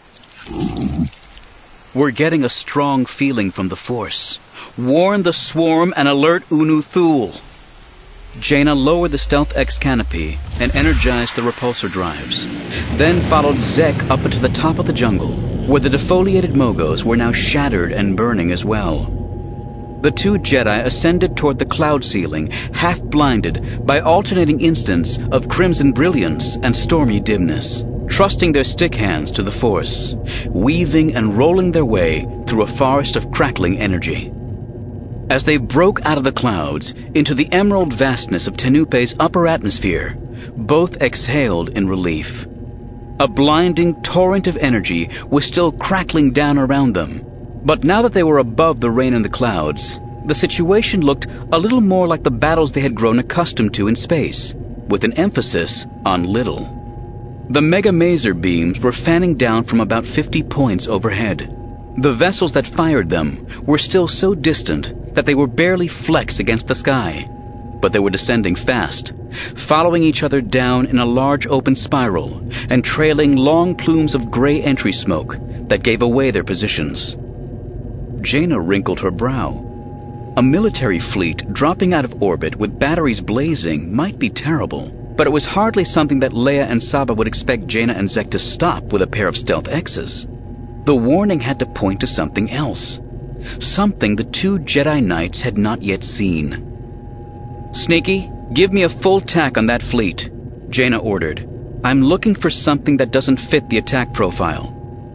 We're getting a strong feeling from the Force. Warn the swarm and alert Unu Thul. Jaina lowered the Stealth X canopy and energized the repulsor drives, then followed Zek up into the top of the jungle, where the defoliated Mogos were now shattered and burning as well. The two Jedi ascended toward the cloud ceiling, half-blinded by alternating instants of crimson brilliance and stormy dimness, trusting their stick hands to the Force, weaving and rolling their way through a forest of crackling energy. As they broke out of the clouds into the emerald vastness of Tenupe's upper atmosphere, both exhaled in relief. A blinding torrent of energy was still crackling down around them, but now that they were above the rain and the clouds, the situation looked a little more like the battles they had grown accustomed to in space, with an emphasis on little. The mega maser beams were fanning down from about fifty points overhead. The vessels that fired them were still so distant that they were barely flecks against the sky, but they were descending fast, following each other down in a large open spiral and trailing long plumes of gray entry smoke that gave away their positions. Jaina wrinkled her brow. A military fleet dropping out of orbit with batteries blazing might be terrible, but it was hardly something that Leia and Saba would expect Jaina and Zek to stop with a pair of Stealth X's. The warning had to point to something else, something the two Jedi Knights had not yet seen. Sneaky, "Give me a full tack on that fleet," Jaina ordered. "I'm looking for something that doesn't fit the attack profile."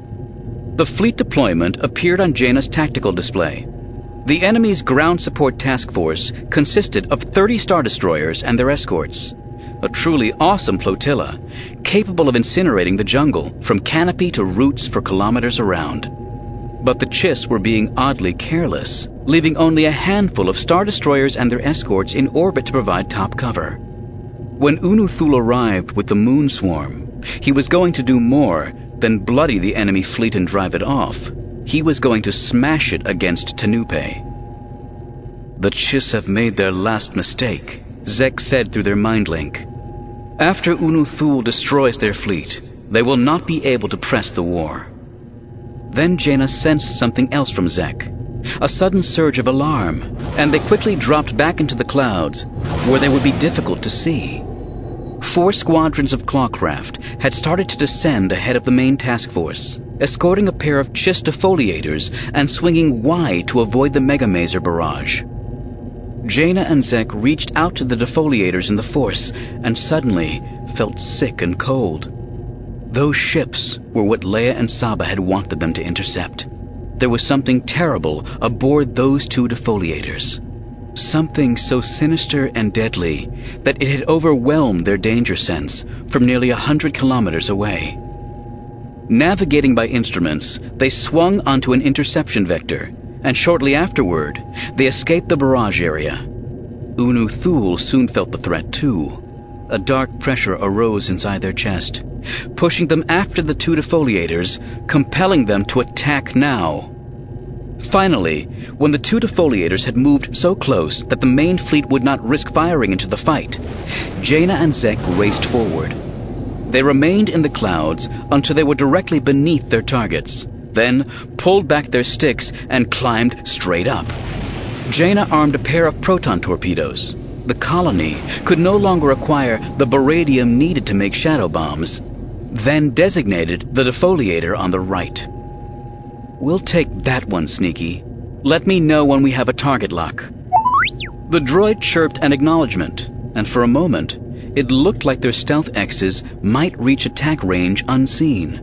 The fleet deployment appeared on Jaina's tactical display. The enemy's ground support task force consisted of thirty Star Destroyers and their escorts. A truly awesome flotilla, capable of incinerating the jungle from canopy to roots for kilometers around. But the Chiss were being oddly careless, leaving only a handful of Star Destroyers and their escorts in orbit to provide top cover. When Unuthul arrived with the Moon Swarm, he was going to do more than bloody the enemy fleet and drive it off. He was going to smash it against Tanupe. "The Chiss have made their last mistake," Zek said through their mind link. "After Unuthul destroys their fleet, they will not be able to press the war." Then Jaina sensed something else from Zek, a sudden surge of alarm, and they quickly dropped back into the clouds, where they would be difficult to see. Four squadrons of Clawcraft had started to descend ahead of the main task force, escorting a pair of Chiss defoliators and swinging wide to avoid the Mega Mazer barrage. Jaina and Zek reached out to the defoliators in the force and suddenly felt sick and cold. Those ships were what Leia and Saba had wanted them to intercept. There was something terrible aboard those two defoliators. Something so sinister and deadly that it had overwhelmed their danger sense from nearly a hundred kilometers away. Navigating by instruments, they swung onto an interception vector, and shortly afterward, they escaped the barrage area. Unuthul soon felt the threat too. A dark pressure arose inside their chest, pushing them after the two defoliators, compelling them to attack now. Finally, when the two defoliators had moved so close that the main fleet would not risk firing into the fight, Jaina and Zek raced forward. They remained in the clouds until they were directly beneath their targets, then pulled back their sticks and climbed straight up. Jaina armed a pair of proton torpedoes. The colony could no longer acquire the baradium needed to make shadow bombs, then designated the defoliator on the right. "We'll take that one, Sneaky. Let me know when we have a target lock." The droid chirped an acknowledgement, and for a moment, it looked like their stealth X's might reach attack range unseen.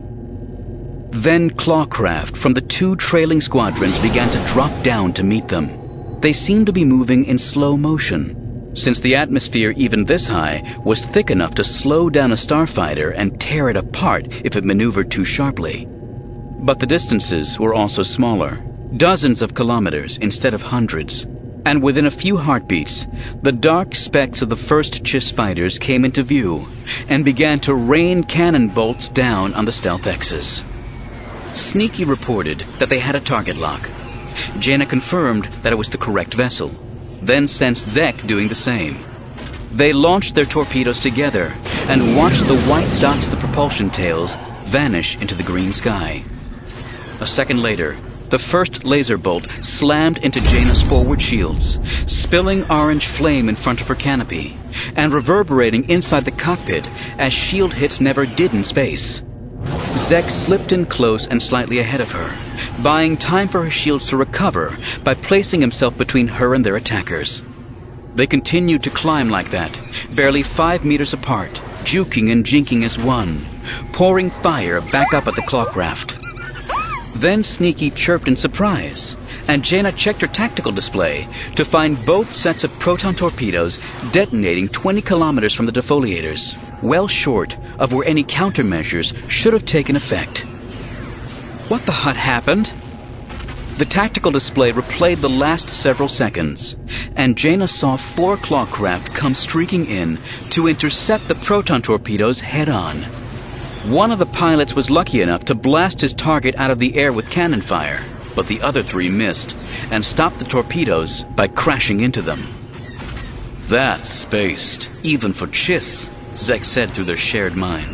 Then Clawcraft from the two trailing squadrons began to drop down to meet them. They seemed to be moving in slow motion, since the atmosphere even this high was thick enough to slow down a starfighter and tear it apart if it maneuvered too sharply. But the distances were also smaller, dozens of kilometers instead of hundreds, and within a few heartbeats, the dark specks of the first Chiss fighters came into view and began to rain cannon bolts down on the stealth X's. Sneaky reported that they had a target lock. Jaina confirmed that it was the correct vessel, then sensed Zek doing the same. They launched their torpedoes together and watched the white dots of the propulsion tails vanish into the green sky. A second later, the first laser bolt slammed into Jaina's forward shields, spilling orange flame in front of her canopy, and reverberating inside the cockpit as shield hits never did in space. Zek slipped in close and slightly ahead of her, buying time for her shields to recover by placing himself between her and their attackers. They continued to climb like that, barely five meters apart, juking and jinking as one, pouring fire back up at the Clawcraft. Then Sneaky chirped in surprise, and Jaina checked her tactical display to find both sets of proton torpedoes detonating twenty kilometers from the defoliators, well short of where any countermeasures should have taken effect. What the hut happened? The tactical display replayed the last several seconds, and Jaina saw four Clawcraft come streaking in to intercept the proton torpedoes head-on. One of the pilots was lucky enough to blast his target out of the air with cannon fire, but the other three missed and stopped the torpedoes by crashing into them. "That's spaced, even for Chiss," Zek said through their shared mind.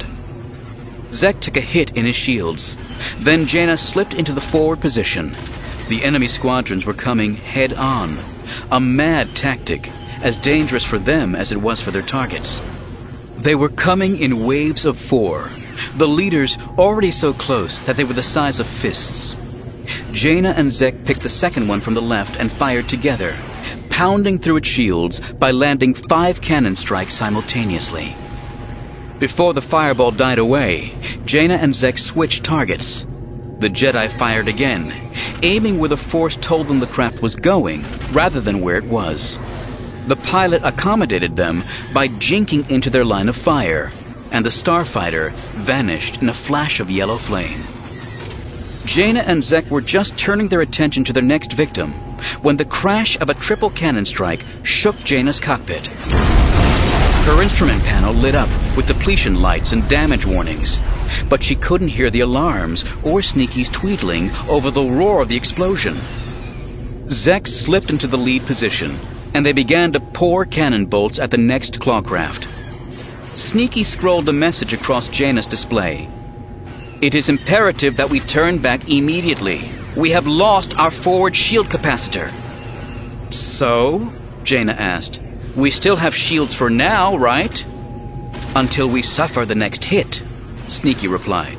Zek took a hit in his shields. Then Jaina slipped into the forward position. The enemy squadrons were coming head-on, a mad tactic, as dangerous for them as it was for their targets. They were coming in waves of four, the leaders already so close that they were the size of fists. Jaina and Zek picked the second one from the left and fired together, pounding through its shields by landing five cannon strikes simultaneously. Before the fireball died away, Jaina and Zek switched targets. The Jedi fired again, aiming where the Force told them the craft was going, rather than where it was. The pilot accommodated them by jinking into their line of fire, and the starfighter vanished in a flash of yellow flame. Jaina and Zek were just turning their attention to their next victim when the crash of a triple cannon strike shook Jaina's cockpit. Her instrument panel lit up with depletion lights and damage warnings, but she couldn't hear the alarms or Sneaky's tweedling over the roar of the explosion. Zek slipped into the lead position, and they began to pour cannon bolts at the next clawcraft. Sneaky scrolled a message across Jaina's display. "It is imperative that we turn back immediately. We have lost our forward shield capacitor." "So?" Jaina asked. "We still have shields for now, right?" "Until we suffer the next hit," Sneaky replied.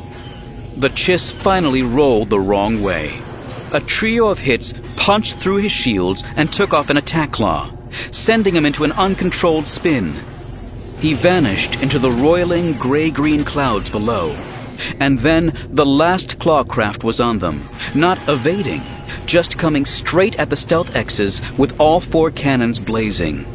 The Chiss finally rolled the wrong way. A trio of hits punched through his shields and took off an attack claw, sending him into an uncontrolled spin. He vanished into the roiling gray-green clouds below. And then the last clawcraft was on them, not evading, just coming straight at the stealth X's with all four cannons blazing.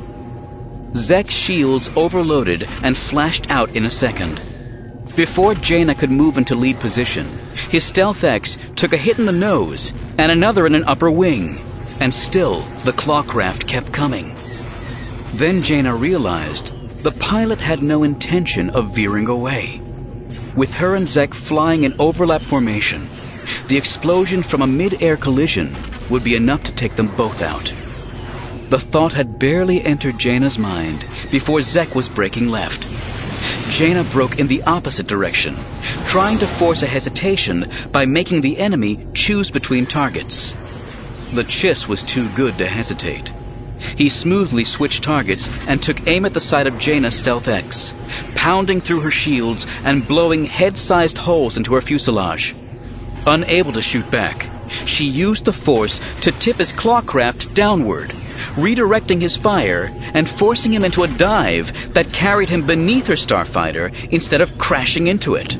Zek's shields overloaded and flashed out in a second. Before Jaina could move into lead position, his stealth X took a hit in the nose and another in an upper wing, and still the clawcraft kept coming. Then Jaina realized the pilot had no intention of veering away. With her and Zek flying in overlap formation, the explosion from a mid-air collision would be enough to take them both out. The thought had barely entered Jaina's mind before Zek was braking left. Jaina broke in the opposite direction, trying to force a hesitation by making the enemy choose between targets. The Chiss was too good to hesitate. He smoothly switched targets and took aim at the side of Jaina's Stealth X, pounding through her shields and blowing head-sized holes into her fuselage. Unable to shoot back, she used the Force to tip his clawcraft downward, redirecting his fire and forcing him into a dive that carried him beneath her starfighter instead of crashing into it.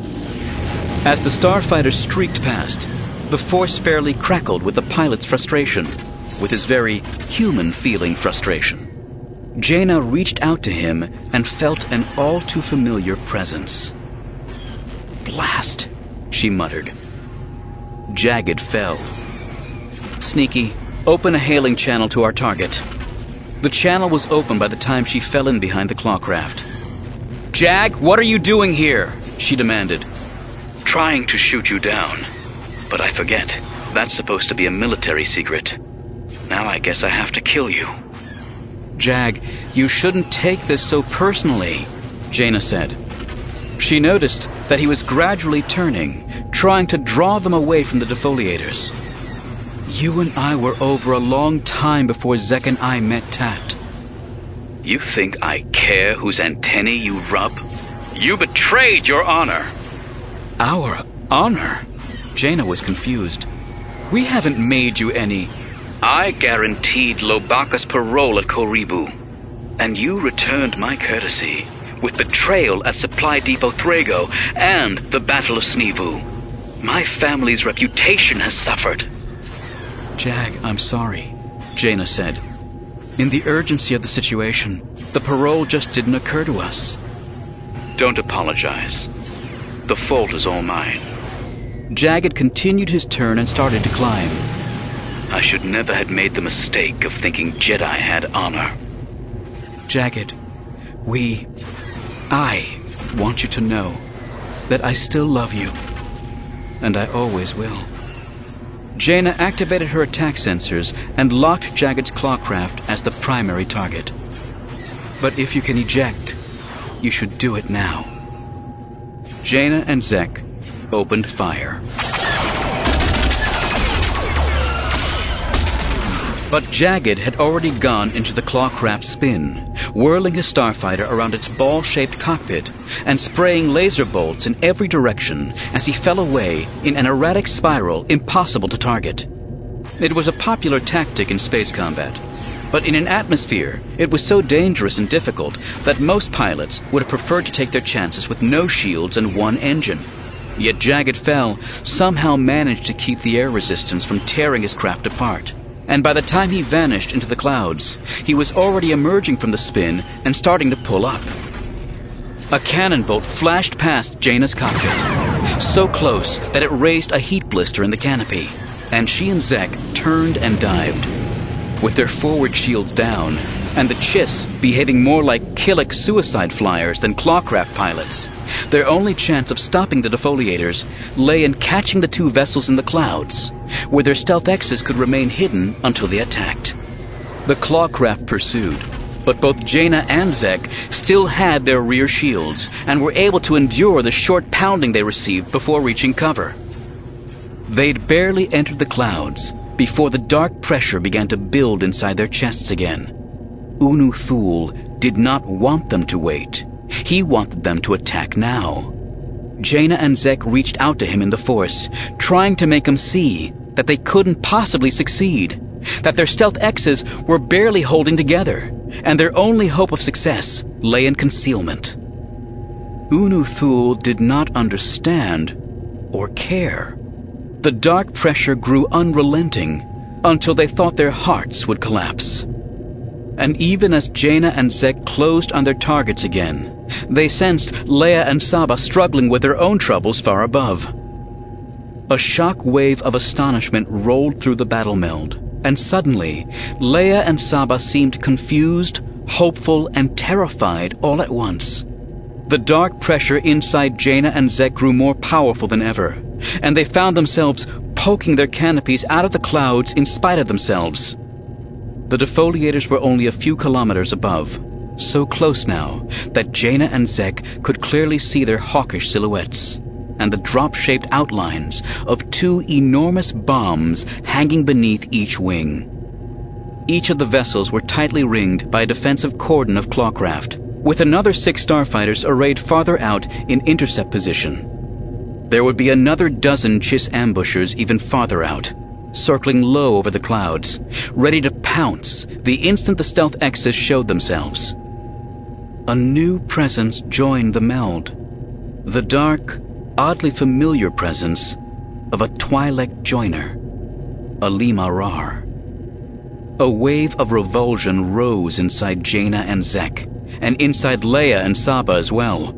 As the starfighter streaked past, the Force fairly crackled with the pilot's frustration, with his very human-feeling frustration. Jaina reached out to him and felt an all-too-familiar presence. "Blast," she muttered. Jagged fell. "Sneaky, open a hailing channel to our target." The channel was open by the time she fell in behind the clawcraft. "Jag, what are you doing here?" she demanded. "Trying to shoot you down. But I forget. That's supposed to be a military secret. Now I guess I have to kill you." "Jag, you shouldn't take this so personally," Jaina said. She noticed that he was gradually turning, trying to draw them away from the defoliators. "You and I were over a long time before Zek and I met Tat." "You think I care whose antennae you rub? You betrayed your honor." "Our honor?" Jaina was confused. "We haven't made you any..." "I guaranteed Lobaka's parole at Koribu, and you returned my courtesy with the trail at Supply Depot Thrago and the Battle of Sneevu. My family's reputation has suffered." "Jag, I'm sorry," Jaina said. "In the urgency of the situation, the parole just didn't occur to us." "Don't apologize. The fault is all mine." Jagged continued his turn and started to climb. "I should never have made the mistake of thinking Jedi had honor." "Jagged, we... I want you to know that I still love you, and I always will." Jaina activated her attack sensors and locked Jagged's clawcraft as the primary target. "But if you can eject, you should do it now." Jaina and Zek opened fire. But Jagged had already gone into the clawcraft spin, whirling his starfighter around its ball-shaped cockpit and spraying laser bolts in every direction as he fell away in an erratic spiral impossible to target. It was a popular tactic in space combat. But in an atmosphere, it was so dangerous and difficult that most pilots would have preferred to take their chances with no shields and one engine. Yet Jagged Fell somehow managed to keep the air resistance from tearing his craft apart. And by the time he vanished into the clouds, he was already emerging from the spin and starting to pull up. A cannon bolt flashed past Jaina's cockpit, so close that it raised a heat blister in the canopy, and she and Zek turned and dived. With their forward shields down, and the Chiss behaving more like Killik suicide flyers than Clawcraft pilots, their only chance of stopping the defoliators lay in catching the two vessels in the clouds, where their stealth X's could remain hidden until they attacked. The Clawcraft pursued, but both Jaina and Zek still had their rear shields and were able to endure the short pounding they received before reaching cover. They'd barely entered the clouds before the dark pressure began to build inside their chests again. Unu Thul did not want them to wait. He wanted them to attack now. Jaina and Zek reached out to him in the Force, trying to make him see that they couldn't possibly succeed, that their stealth X's were barely holding together, and their only hope of success lay in concealment. Unu Thul did not understand or care. The dark pressure grew unrelenting until they thought their hearts would collapse. And even as Jaina and Zek closed on their targets again, they sensed Leia and Saba struggling with their own troubles far above. A shock wave of astonishment rolled through the battle meld, and suddenly Leia and Saba seemed confused, hopeful, and terrified all at once. The dark pressure inside Jaina and Zek grew more powerful than ever, and they found themselves poking their canopies out of the clouds in spite of themselves. The defoliators were only a few kilometers above, so close now that Jaina and Zek could clearly see their hawkish silhouettes, and the drop-shaped outlines of two enormous bombs hanging beneath each wing. Each of the vessels were tightly ringed by a defensive cordon of Clawcraft, with another six starfighters arrayed farther out in intercept position. There would be another dozen Chiss ambushers even farther out, circling low over the clouds, ready to pounce the instant the stealth X's showed themselves. A new presence joined the meld, the dark, oddly familiar presence of a Twi'lek joiner, Alima Rar. A wave of revulsion rose inside Jaina and Zek, and inside Leia and Saba as well.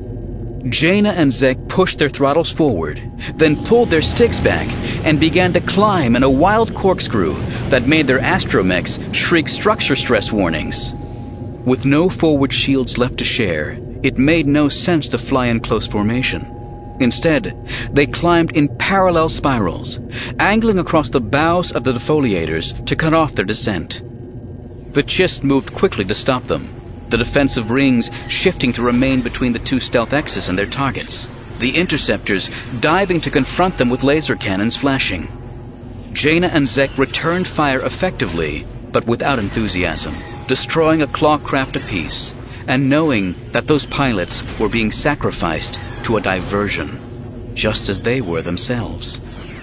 Jaina and Zek pushed their throttles forward, then pulled their sticks back and began to climb in a wild corkscrew that made their astromechs shriek structure stress warnings. With no forward shields left to share, it made no sense to fly in close formation. Instead, they climbed in parallel spirals, angling across the bows of the defoliators to cut off their descent. The Chiss moved quickly to stop them, the defensive rings shifting to remain between the two stealth X's and their targets, the interceptors diving to confront them with laser cannons flashing. Jaina and Zek returned fire effectively, but without enthusiasm, destroying a Clawcraft apiece, and knowing that those pilots were being sacrificed to a diversion, just as they were themselves.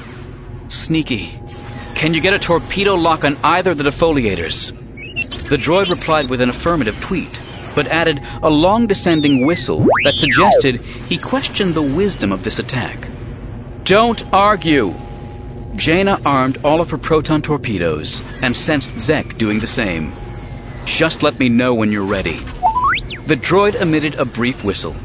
Sneaky. Can you get a torpedo lock on either of the defoliators? The droid replied with an affirmative tweet, but added a long descending whistle that suggested he questioned the wisdom of this attack. Don't argue! Jaina armed all of her proton torpedoes and sensed Zek doing the same. Just let me know when you're ready. The droid emitted a brief whistle.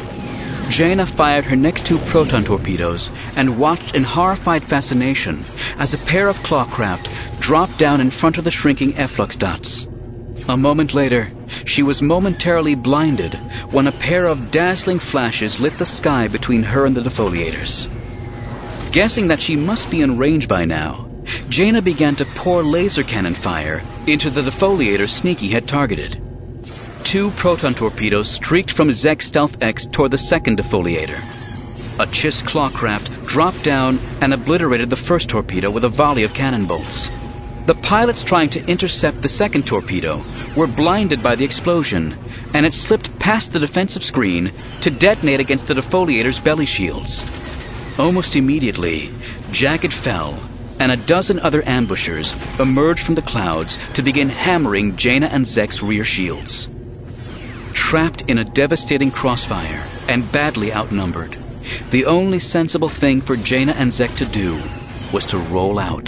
Jaina fired her next two proton torpedoes and watched in horrified fascination as a pair of Clawcraft dropped down in front of the shrinking efflux dots. A moment later, she was momentarily blinded when a pair of dazzling flashes lit the sky between her and the defoliators. Guessing that she must be in range by now, Jaina began to pour laser cannon fire into the defoliator Sneaky had targeted. Two proton torpedoes streaked from Zek's Stealth X toward the second defoliator. A Chiss Clawcraft dropped down and obliterated the first torpedo with a volley of cannon bolts. The pilots trying to intercept the second torpedo were blinded by the explosion, and it slipped past the defensive screen to detonate against the defoliator's belly shields. Almost immediately, Jagged Fell, and a dozen other ambushers emerged from the clouds to begin hammering Jaina and Zek's rear shields. Trapped in a devastating crossfire and badly outnumbered, the only sensible thing for Jaina and Zek to do was to roll out.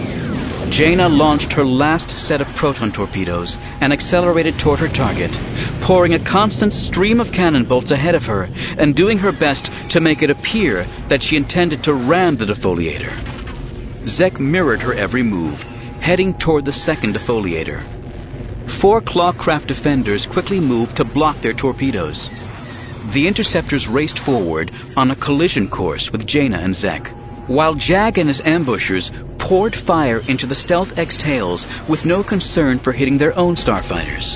Jaina launched her last set of proton torpedoes and accelerated toward her target, pouring a constant stream of cannon bolts ahead of her and doing her best to make it appear that she intended to ram the defoliator. Zek mirrored her every move, heading toward the second defoliator. Four Clawcraft defenders quickly moved to block their torpedoes. The interceptors raced forward on a collision course with Jaina and Zek, while Jag and his ambushers poured fire into the Stealth X tails with no concern for hitting their own starfighters.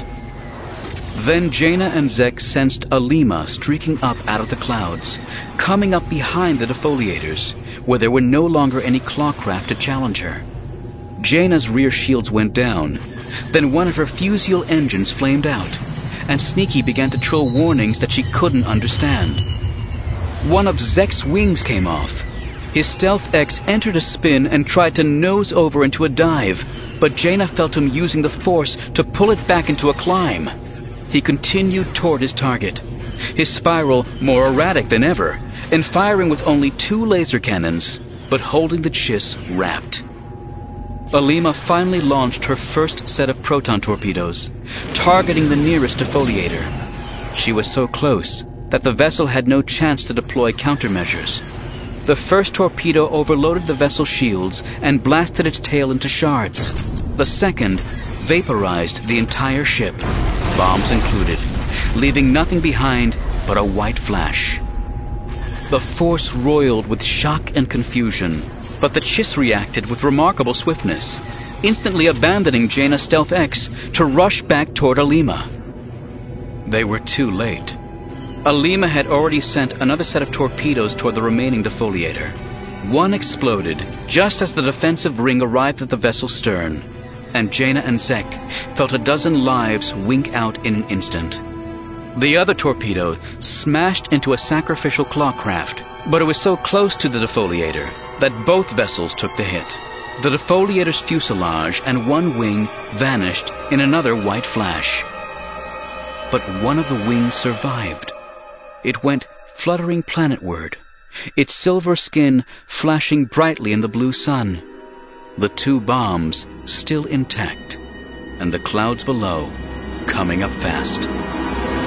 Then Jaina and Zek sensed Alima streaking up out of the clouds, coming up behind the defoliators, where there were no longer any Clawcraft to challenge her. Jaina's rear shields went down. Then one of her Fusial engines flamed out, and Sneaky began to trill warnings that she couldn't understand. One of Zek's wings came off. His Stealth X entered a spin and tried to nose over into a dive, but Jaina felt him using the force to pull it back into a climb. He continued toward his target, his spiral more erratic than ever, and firing with only two laser cannons, but holding the Chiss wrapped. Alima finally launched her first set of proton torpedoes, targeting the nearest defoliator. She was so close that the vessel had no chance to deploy countermeasures. The first torpedo overloaded the vessel's shields and blasted its tail into shards. The second vaporized the entire ship, bombs included, leaving nothing behind but a white flash. The force roiled with shock and confusion, but the Chiss reacted with remarkable swiftness, instantly abandoning Jaina's Stealth X to rush back toward Alima. They were too late. Alima had already sent another set of torpedoes toward the remaining defoliator. One exploded just as the defensive ring arrived at the vessel's stern, and Jaina and Zek felt a dozen lives wink out in an instant. The other torpedo smashed into a sacrificial Clawcraft, but it was so close to the defoliator that both vessels took the hit. The defoliator's fuselage and one wing vanished in another white flash. But one of the wings survived. It went fluttering planetward, its silver skin flashing brightly in the blue sun. The two bombs still intact, and the clouds below coming up fast.